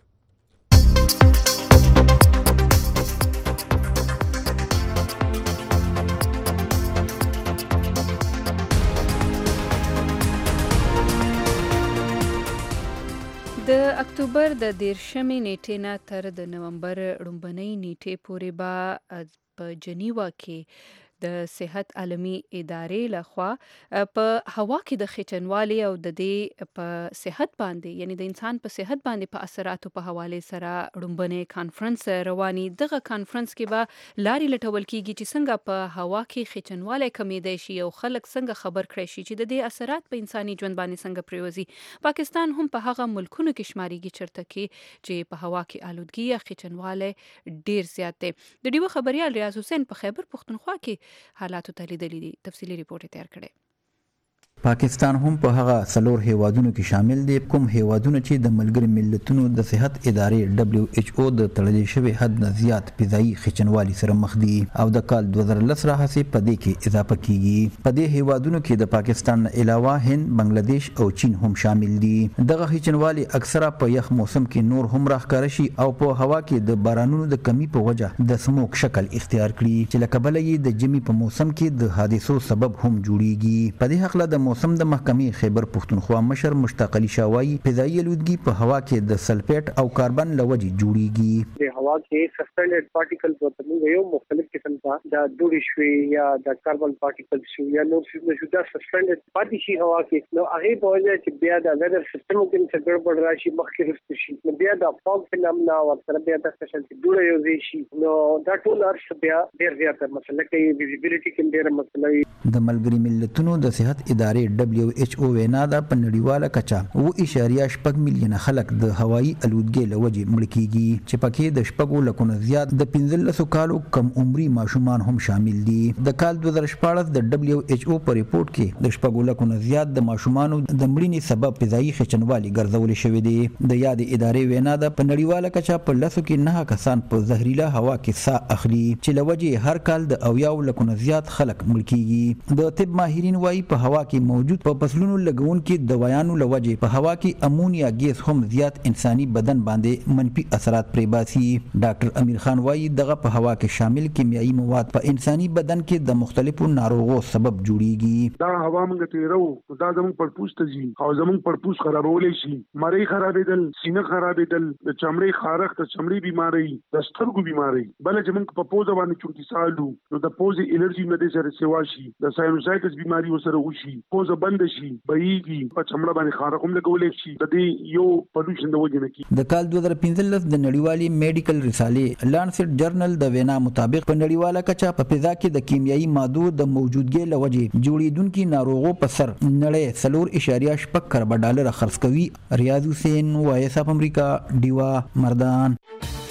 د اکتوبر د 13 نیټې نه تر د نومبر لومبنۍ نیټې پورې به په جنیوا کې د صحت عالمي ادارې لخوا په هوا کې د خچنوالي او د دې په صحت باندې یعنی د انسان په صحت باندې په اثراتو په حواله سره ډومبنه کانفرنس رواني. دغه کانفرنس کې به لارې لټول کیږي چې څنګه په هوا کې خچنواله کمیدای شي او خلک څنګه خبر کړي شي چې د دې اثرات په انساني ژوند باندې څنګه پریوزي. پاکستان هم په هغه ملکونو کې شماريږي چرته کې چې په هوا کې آلودګي یا خچنواله ډیر زیات دی. د ډیو خبريال ریاض حسین په خیبر پختونخوا کې حالاتو ته لیدلې دي. تفصیلی ریپورت تیار کړي.
پاکستان هم په هغه څلور هیوادونو کې شامل دی کوم هیوادونه چې د ملګری ملتونو د صحت ادارې WHO د تړلې شوی حد نه زیات فضایي خچنوالي سره مخ دي او د کال 2010 راهیسې په دې کې اضافه کیږي. په دې هیوادونو کې د پاکستان علاوه هند، بنگلاديش او چین هم شامل دي. دغه خچنوالي اکثره په یخ موسم کې نور هم راښکاره شي او په هوا کې د بارانونو د کمی په وجه د سموک شکل اختیار کړي چې لکه بل یې د جمی په موسم کې د حادثو سبب هم جوړیږي. په دې حق د موسم د محکمې خیبر پختونخوا مشر مشتاق علي شاوایی فضایي آلودګي په هوا کې د سلفیټ او کاربن لوجې جوړیږي.
د هوا کې سسپینډډ پارټیکلز ورته موږ یو مختلف قسم د دوړې شوي یا د کاربن پارټیکلز شوي یا نور څه شو دا سسپینډډ پاتې شي هوا کې نو هغه په وجه چې بیا د ویدر سیستم کې څه ګډوډ راشي مخکې رسټ شي نو بیا د فوګ فینامنا ورته بیا د سشن کې دوړې یوځي شي نو دا ټول ارش بیا ډیر زیاته مسله کوي ویزیبিলিټي کې ډیر مسله وي.
د ملګری ملتونو د صحت ادارې WHO وینا ده په نړیواله کچه 2.8 میلیونه خلک د هوایي الودګۍ له وجې مړ کیږي چې پکې د 6 لکونو زیات د 15 کالو کم عمري ماشومان هم شامل دي. د کال 2014 د WHO په ریپورت کې د 6 لکونو زیات د ماشومانو د مړینې سبب فضایي خچنوالي ګرځول شوی دی. د یاد ادارې وینا ده په نړیواله کچه په لسو کې 9 کسان په زهريله هوا کې ساه اخلي چې له وجې هر کال د 90 لکونو زیات خلک مړ کیږي. د طب ماهرین وايي په هوا کې موجود په فصلونو لګون کې دوایانو لوجه په هوا کې امونیا ګیس هم زیات انساني بدن باندې منفي اثرات پرې باسي. ډاکټر امیر خان وايي دغه په هوا کې شامل کیمیاوي مواد په انساني بدن کې د مختلفو ناروغو سبب جوړیږي.
دا هوا موږ تیرو دا زموږ پړپوس ته ځي او زموږ پړپوس خرابولې شي مړی خرابېدل سینه خرابېدل د چمړې خارښت د چمړې بیماری د سترګو بیماری بل چې موږ په پوزه باندې چورتي سالو نو د پوزه الرجی نه د سره سیوا شي د ساینوسایټس بیماری وسره وشي پوزه بند شي بېږي په چمړه باندې خارښ هم لګولې شي د دې یو پولوشن د وجه نه کی.
د کال 2015 د نړیوالي میډیکل رسالې لانسیټ جرنل د وینا مطابق په نړیواله کچه په فضا کې د کیمیاوي مادو د موجودګۍ لوجې جوړیدونکو ناروغو په سر نړۍ 4.8 کروڑ ډالر خرڅ کوي. ریاض حسین وایس اف امریکا ډیوا مردان.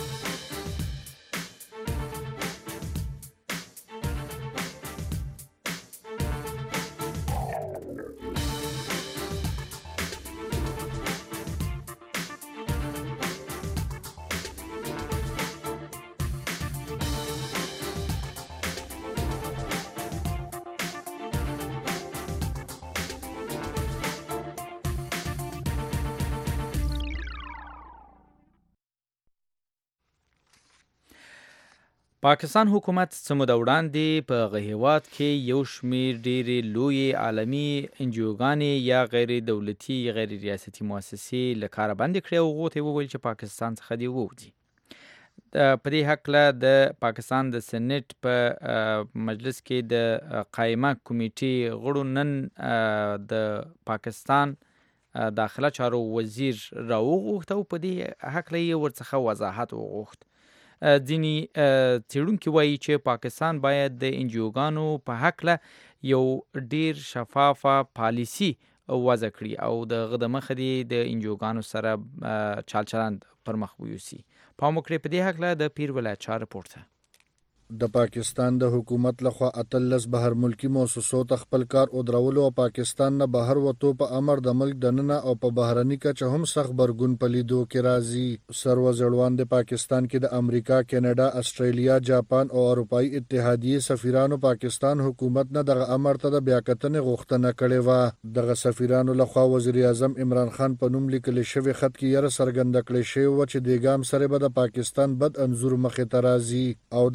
پاکستان حکومت څه وړاندې په غهیوات کې یو شمیر ډېرې لوی عالمی انجیوګانې یا غیر دولتي غیر ریاستي مؤسسې له کاره بندې کړې او هغو ته یې وویل چې پاکستان څخه دې ووځي. په دې هکله د پاکستان د سېنیټ په مجلس کې د قایمه کمیټې غړو نن د پاکستان داخله چارو وزیر راوغوښت او په دې هکله یې ورڅخه وضاحت وغوښت. ځینې څېړونکي وایي چې پاکستان باید د انجیوګانو په هکله یو ډیر شفافه پالیسي وضع کړي او د هغه د مخه دې د انجیوګانو سره چال چلند پر مخ ویوسي. پام وکړئ په دې هکله د پیر ولایت چا رپورټ ته.
د پاکستان د حکومت لخوا 18 بهر ملکی موسسو ته خپل کار او درولو او پاکستان نه بهر وته په امر د ملک دننه او په بهرني کچه هم سخت برګون پلیدو کې راځي. سروزړوان د پاکستان کې د امریکا، کینیډا، استرالیا، جاپان او اروپאי اتحادیه سفیرانو پاکستان حکومت نه دغه امر ته د بیاکتنې غوښتنه کړې و. دغه سفیرانو لخوا وزیر اعظم عمران خان په نوم لیکل شوی خط کې یې څرګنده کړې شوی و چې د ګام سره به د پاکستان بد انزور مخې ته راځي او دا چې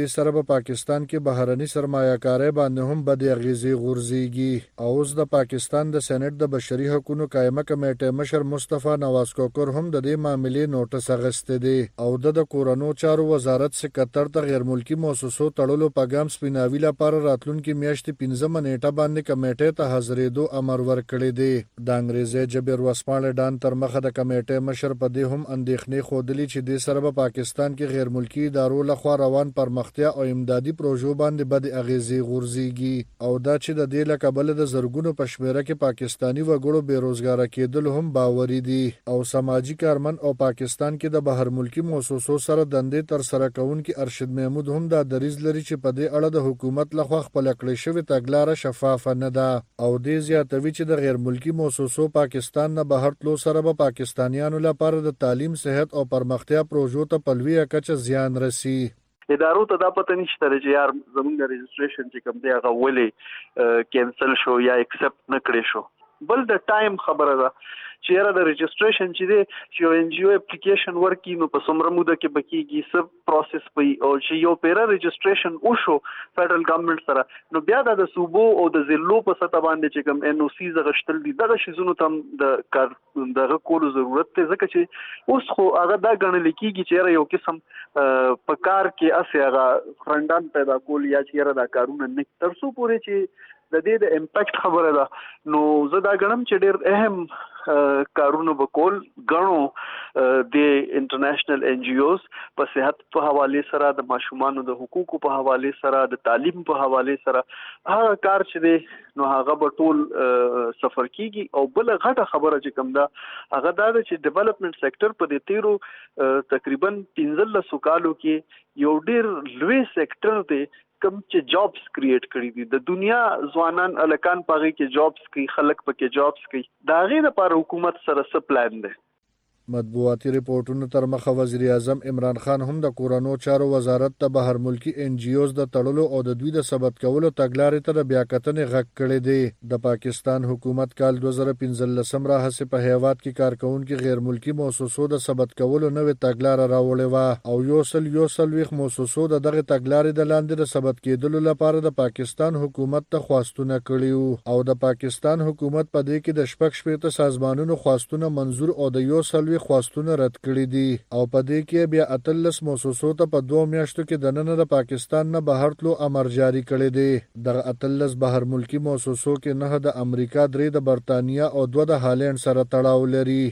دې سره په پاکستان کې بهرني سرمایه‌کاري باندې هم بد اغیزې غورځيږي. اوس د پاکستان د سېنات د بشري حقوقو قائمه کمیټې مشر مصطفی نواز کوکر هم د دې معاملې نوټس اغسته دي او د کورونو چارو وزارت سکرټر ته غیر ملکی مؤسسو تړلو پیغام سپیناوي لپاره راتلونکي میاشتې 15 نیټه باندې کمیټې ته حاضرېدو امر ورکړی دی. د انګریزي جبر وسپاله ډان تر مخه د کمیټې مشر په دې هم اندېښنې خودلی چې د سره په پاکستان کې غیر ملکی ادارو لخوا روان پرمختیا او امدادي پروژو باندې بد اغیزې غورځيږي او دا چې د دې لکبل د زرګونو پښميره کې پاکستانی وګړو بیروزګار کېدل هم باوري دي او سماجی کارمن او پاکستان کې د بهر ملکی مؤسسو سره دندې تر سره کوونکي ارشد محمود هم دا دریز لري چې په دې اړه د حکومت لخوا خپل کړې شوی تګلارې شفافه نه ده او دې زیاتوي چې د غیر ملکی مؤسسو پاکستان نه بهر تلو سره به پاکستانیانو لپاره د تعلیم، صحت او پرمختیا پروژو ته پلوي کچه زیان رسی.
ادارو ته دا پته نشته چې یار زموږ رجسټریشن چې کوم دی هغه ولې کینسل شو یا ایکسپټ نه کړی شو. بل د ټایم خبره ده چې یاره د رجسټریشن چې دی چې یو ان جی او اپلیکیشن ورکړي نو په څومره موده کې بکیږي سب پروسس پي او چې یو پیرا رجسټریشن وشو فدرال ګورنمنت سره نو بیا د صوبو او د ضلعو په سطح باندې چې کوم ان او سی زغشتل دي دغه شیزونو ته د کار دغه کولو ضرورت دی ځکه چې اوس خو هغه دا ګڼل کېږي چې یاره یو قسم په کار کې اسې هغه فرندان پیدا کول یا چې یاره دا کارونه نه تر څو پورې چې د دې د امپیکټ خبره ده نو زه دا غنم چې ډېر اهم کارونه وکول غنو د انټرنیشنل ان جی اوز په صحت په حواله سره د ماشومان د حقوقو په حواله سره د تعلیم په حواله سره هغه کار چې دی نو هغه به ټول سفر کیږي او بل غټه خبره چې کوم ده هغه دا چې ډیولپمنٹ سېکټر په دې تیرو تقریبا 15 کالو کې یو ډېر لوی سېکټر دی کم چې جابز کریټ کړی دي د دنیا ځوانان الکان پاغي کې جابز کوي خلک پکې جابز کوي دا غي لپاره حکومت سره څه پلان دی.
مطبوعاتي ریپورتونو تر مخه وزیر اعظم عمران خان هم د کورونو چارو وزارت ته بهر ملکی ان جی اوز د تړلو او د دوی د ثبت کولو تګلارې ته د بیاکتنې غږ کړی دی. د پاکستان حکومت کال 2015 راهسې په هیواد کې کارکونکو غیر ملکی مؤسسو د ثبت کولو نوې تګلارې راوړې و او یو سل ویخ مؤسسو دغه تګلارې د لاندې د ثبت کېدلو لپاره د پاکستان حکومت ته خواستونه کړیو او د پاکستان حکومت په دې کې د شپږ شپږ سازمانونو خواستونه منزور او د یو سل خواستونه رد کړی دي او په دې کې بیا 18 مؤسسو ته په 2 میاشتو کې د نن د پاکستان نه بهر تلو امر جاری کړی دی. د 18 بهر ملکی مؤسسو کې 9 د امریکا، 3 د برتانیا او 2 د هالند سره تړاو لري.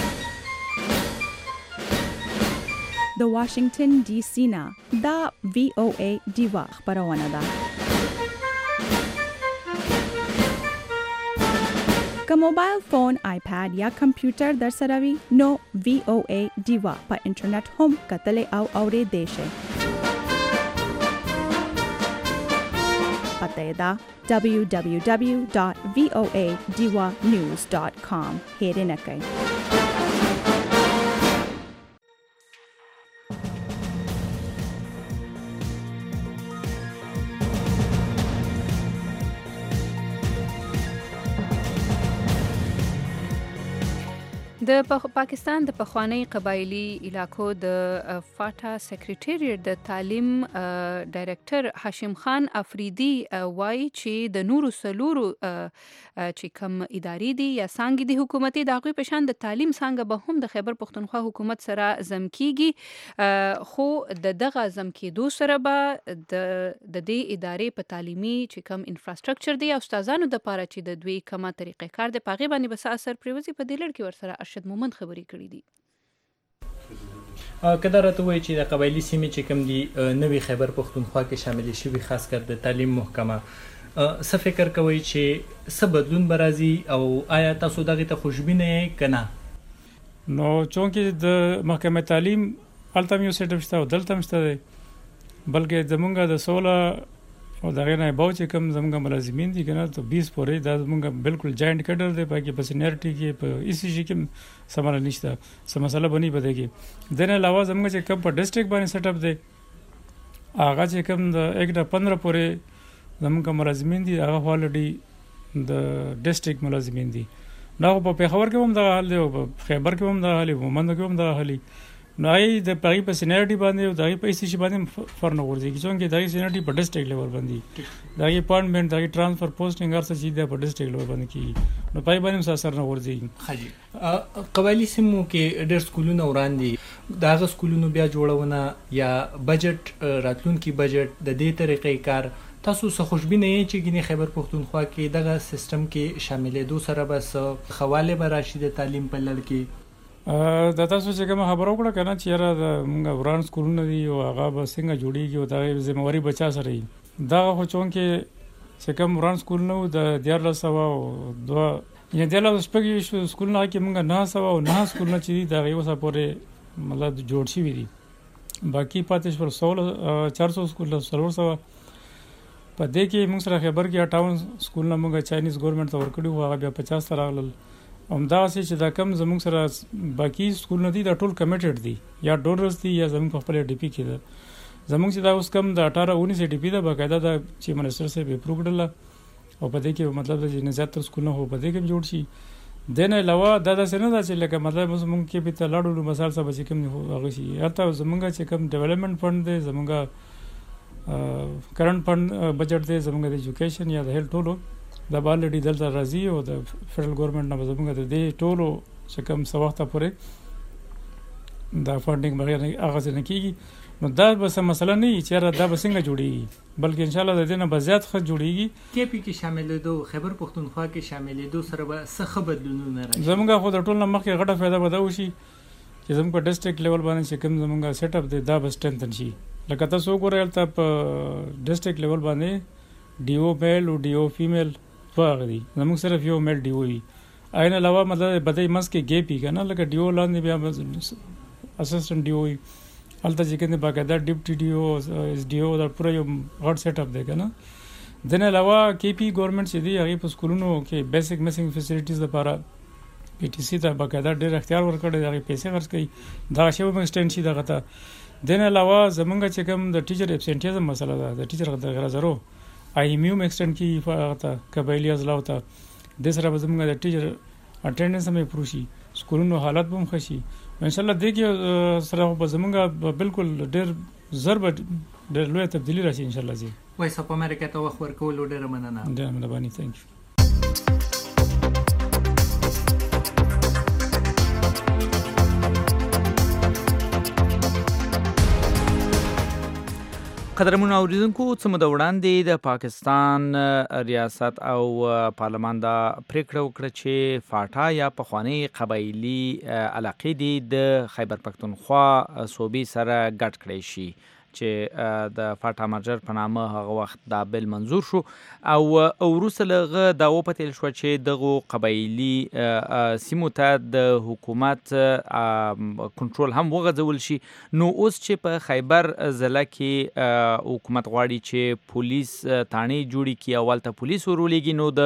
د واشنگټن ډي سي نه دا وی او ای دیوا خبرونه ده. که موبایل فون، آیپاد یا کمپیوټر در سره وي نو وی او ای دیوا په انټرنیټ هم کتلې او اورېدې شئ. پته دا www.voadiwanews.com هېرنه کړئ.
د پاکستان د پخوانی قبایلی علاقو د فاټا سیکریټریټ د تعلیم ډایرکټر هاشم خان افریدي وایي چې د نورو سلورو چې کم ادارې دي یا څانګې دي حکومتي د هغوی په شان د تعلیم څانګه به هم د خیبر پښتونخوا حکومت سره ضم کیږي خو د دغه ضم کېدو سره به د دې ادارې په تعلیمي چې کم انفراستراکچر دی او استادانو د پاره چې د دوی کومه طریقې کار د پاغي باندې بس اثر پریوزي په دې لړ کې ورسره ارشد مومند خبرې کړې دي.
کله راته وایي چې د قبایلی سیمې چې کوم دي نوې خیبر پښتونخوا کې شامل شوي خاص کر د تعلیم محکمه څه فکر کوي چې څه بدلون به راځي او آیا تاسو دغې ته خوشبینه یې که نه؟
نو چونکې د محکمه تعلیم هلته هم یو سیټ اپ شته او دلته هم شته دی بلکې زمونږ د 16 او د هغې نه اباو چې کوم زمونږ ملازمین دي که نه تو 20 پورې دا زمونږ بالکل جاینټ کډر دی په کې په سینیرټي کې په ای سی جي کې څه مسله نشته څه مسله به نه په دې کې د نه علاوه زمونږ چې کوم په ډسټرکټ باندې سیټ اپ دی هغه چې کوم د 1 نه 15 پورې زمونږ ملازمین دي هغه الریډي د ډسټرکټ ملازمین دي دا په پېښور کې هم دغه حال دی او په خیبر کې هم دغه حال دی په مومند کې هم دغه حال دی نو ای د پای په سینیریټي باندې او دغه په ایسي باندې فرنه ورځي چې دغه سینیریټي په ډیسټریکټ لیول باندې دغه اپاینټمنټ دغه ټرانسفر پوسټینګ ارڅ چې د په ډیسټریکټ لیول باندې کی نو پای باندې مساسر نه ورځي.
خاجي قبایلی سیمو کې ډېر سکولونه وړاندې دغه سکولونو بیا جوړونه یا بجټ راتلونکي بجټ د دې طریقې کار تاسو څه خوشبینه یې چې ګینه خیبر پښتونخوا کې دغه سیستم کې شاملېدو سره بس خواله به راشي د تعلیم په لړ کې
د تاسو چې کوم خبرو کړه کنه چې را د موږ وران سکولونه دي او هغه به څنګه جوړیږي او دا ذمہواری بچا سره وي دا خو چون کې چې کوم وران سکولونه د 1400 او 2 یعنی د لاس پکې سکولونه کې موږ 900 او 9 سکولونه چې دا یو څه پورې مطلب جوړ شي وي باقي پاتې پر 400 سکول 400 په دې کې موږ سره خبر کې 58 سکولونه موږ چاینیز ګورنمنت ته ورکړو هغه بیا 50 تر راغلل همدا چې دا کم زموږ سره باقي سکولونه دي دا ټول کمیټډ دي یا ډونرز دي یا زموږ خپل ډي پی کې ده زموږ چې دا اوس کم د 18 19 ډي پی ده باقاعده دا چې منسٹر سے به اپروو کړل او په دې کې مطلب چې نه زیات سکولونه هو په دې کې جوړ شي دنه علاوه دا د سره دا چې لکه مطلب موږ کې به تلاړو مثال څه به کوم هغه شي هرته زموږ چې کم ډیولپمنٹ فند دی زموږ کرنٹ فند بجٹ دی زموږ د ایجوکیشن یا د هیل ټولو د بالډي دلته راځي او د فدرل ګورنمنت نه زموږ د دې ټولو چې کوم څه وخت پورې دا فاندینګ بغیر هغه څه نه کیږي نو دا بس مسله نه چې را دا بسنګ جوړیږي بلکې ان شاء الله د دې نه بزیات خ جوړیږي
کې پی کې شاملېدو خیبر پښتونخوا کې شاملېدو سره به څه بدلونونه راځي
زموږ خو د ټول نه مخکې غټه فائدہ به دا وشي چې زموږ ډیسټریکټ لیول باندې چې کوم زموږ سیټ اپ دی دا به سټرنثن شي لکه تاسو وګورئ ته په ډیسټریکټ لیول باندې ډي او میل او ډي او فیمیل فرق دي زموږ صرف یو میل ډي او وي عین علاوه مطلب بدای مس کې ګیپ یې کنه لکه ډي او لاندې بیا اسسټنټ ډي او وي الته چې کنه باقاعده ډیپټي ډي او اس ډي او دا پوره یو غټ سیټ اپ دی کنه دنه علاوه کې پی ګورنمنت چې دی هغه په سکولونو کې بیسیک میسنګ فیسیلیټیز لپاره پی ټی سی ته باقاعده ډېر اختیار ورکړي هغه پیسې خرڅ کړي دا شی به ایکسټنډ شي دغه ته دنه علاوه زمونږ چې کوم د ټیچر ابسنټیزم مسله ده د ټیچر د غیر حاضرو آی ایم یو ایکسټنډ کی فاته قبایلی ازلاو ته د سره زمونږ د ټیچر اټینډنس هم پروشي سکولونو حالت به مخشي ان شاء الله دغه سره به زمونږ بالکل ډېر ضرب ډېر لوی تبدیلی راشي ان شاء الله زی
وای سپ امریکا ته وخت ورکول ډېر مننه
ډېر مهرباني ثانک یو
قدرمن اوریدونکو څه مو د وړاندې د پاکستان ریاست او پارلمان دا پریکړه وکړه چې فاټا یا پخوانی قبایلی علاقې دي د خیبر پښتونخوا صوبې سره ګډ کړي شي چې د فاټا مرجر په نامه هغه وخت دا بل منظور شو او وروسته لغه دا وپتل شو چې دغه قبایلی سیمو ته د حکومت کنټرول هم وغځول شي نو اوس چې په خیبر ضلع کې حکومت غواړي چې پولیس تانی جوړي کی اول ته پولیس ورولېږي نو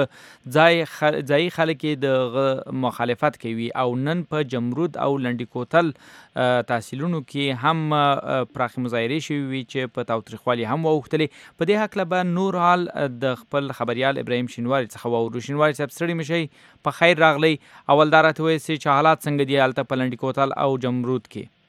د ځای خلک د مخالفت کوي او نن په جمرود او لنډی کوتل تحصیلونو کې هم پراخي مظاهره شوي وي چې په تاوتریخوالي هم واوښتلې په دې هکله به نور حال د خپل خبریال ابراهیم شینواري څخه واورو. شینواري صاحب ستړي مشئ په خیر راغلی اول دا راته وایئ چې حالات څنګه دي هلته په لنډي کوتل او جمرود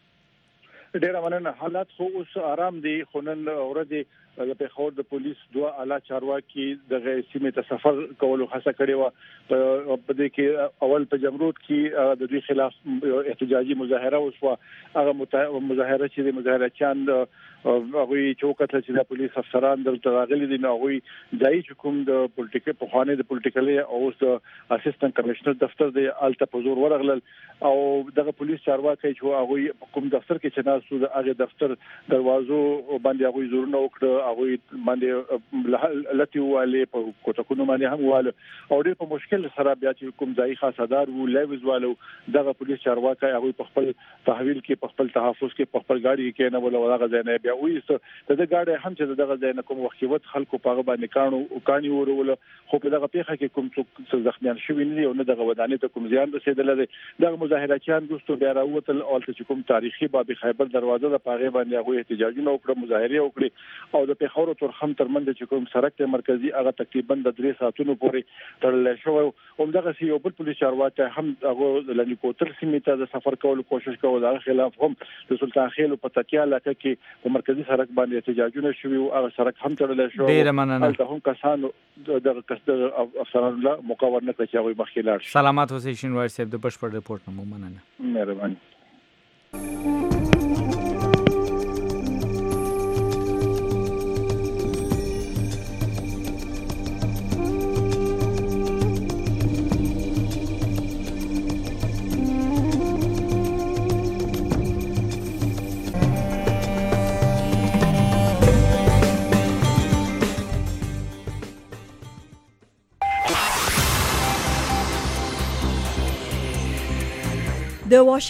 کې؟
ډېره مننه. حالات خو اوس آرام دي خو نن ورځ د پیښور د پولیس دوه اعلی چارواکي د سیمې ته سفر کولو هڅه کړې و په دې کې اول په جمرود کې د دوی خلاف احتجاجي مظاهره وشوه هغه مظاهره چې د مظاهرچیان هغه چوکاټ چې د پولیس افسران دلته راغلي دي نو هغه ځای چې کوم د پولیټیکل په خوانه د پولیټیکل او د اسسټنټ کمشنر دفتر د الته په زور ورغلل او دغه پولیس چارواکي چې هغه کوم دفتر کې چې ناسو د هغه دفتر دروازو باندې هغه زورونه وکړه هغه باندې لتی واله په کوټکونو باندې هم واله او ډېر په مشکل سره بیا چې کوم ځای خاصدار وو لیوز والو دغه پولیس چارواکي هغه په خپل تحویل کې په خپل تحفظ کې په خپل گاډي کې نه ولا هغه ځای نه بیا وېست دغه گاډي هم چې دغه ځای نه کوم وخت خلکو په باندې کاني ورول خو په دغه پیښه کې کوم څوک زخمیان شوی نه دي او نه دغه ودانې ته کوم زیان رسیدل دي دغه مظاهرچیان دوستو بیا راوتل او چې کوم تاریخي باب خیبر دروازه د پاغه باندې هغه احتجاجونه وکړه مظاهره وکړي او د پیښور تورخم ترمنځ چې کوم سړک ته مرکزی هغه تقریبا د 3 ساعتونو پورې تړل شو. همدغه یو بل پولیس چارواکي هم هغه لنی کوتل سیمې ته د سفر کولو کوشش کوي. دا خلاف هم د سلطان خېلو په تکیه علاقه کې په مرکزی سړک باندې احتجاجونه شوي او هغه سړک هم تړل شو.
ډیر مننه.
هلته هم کسانو د افسرانو له مقاومت نه کوي هغه مخکې لاړ شي.
سلامات اوسئ شینوار صاحب د بشپړ رپورټ نه مننه.
مهرباني.
د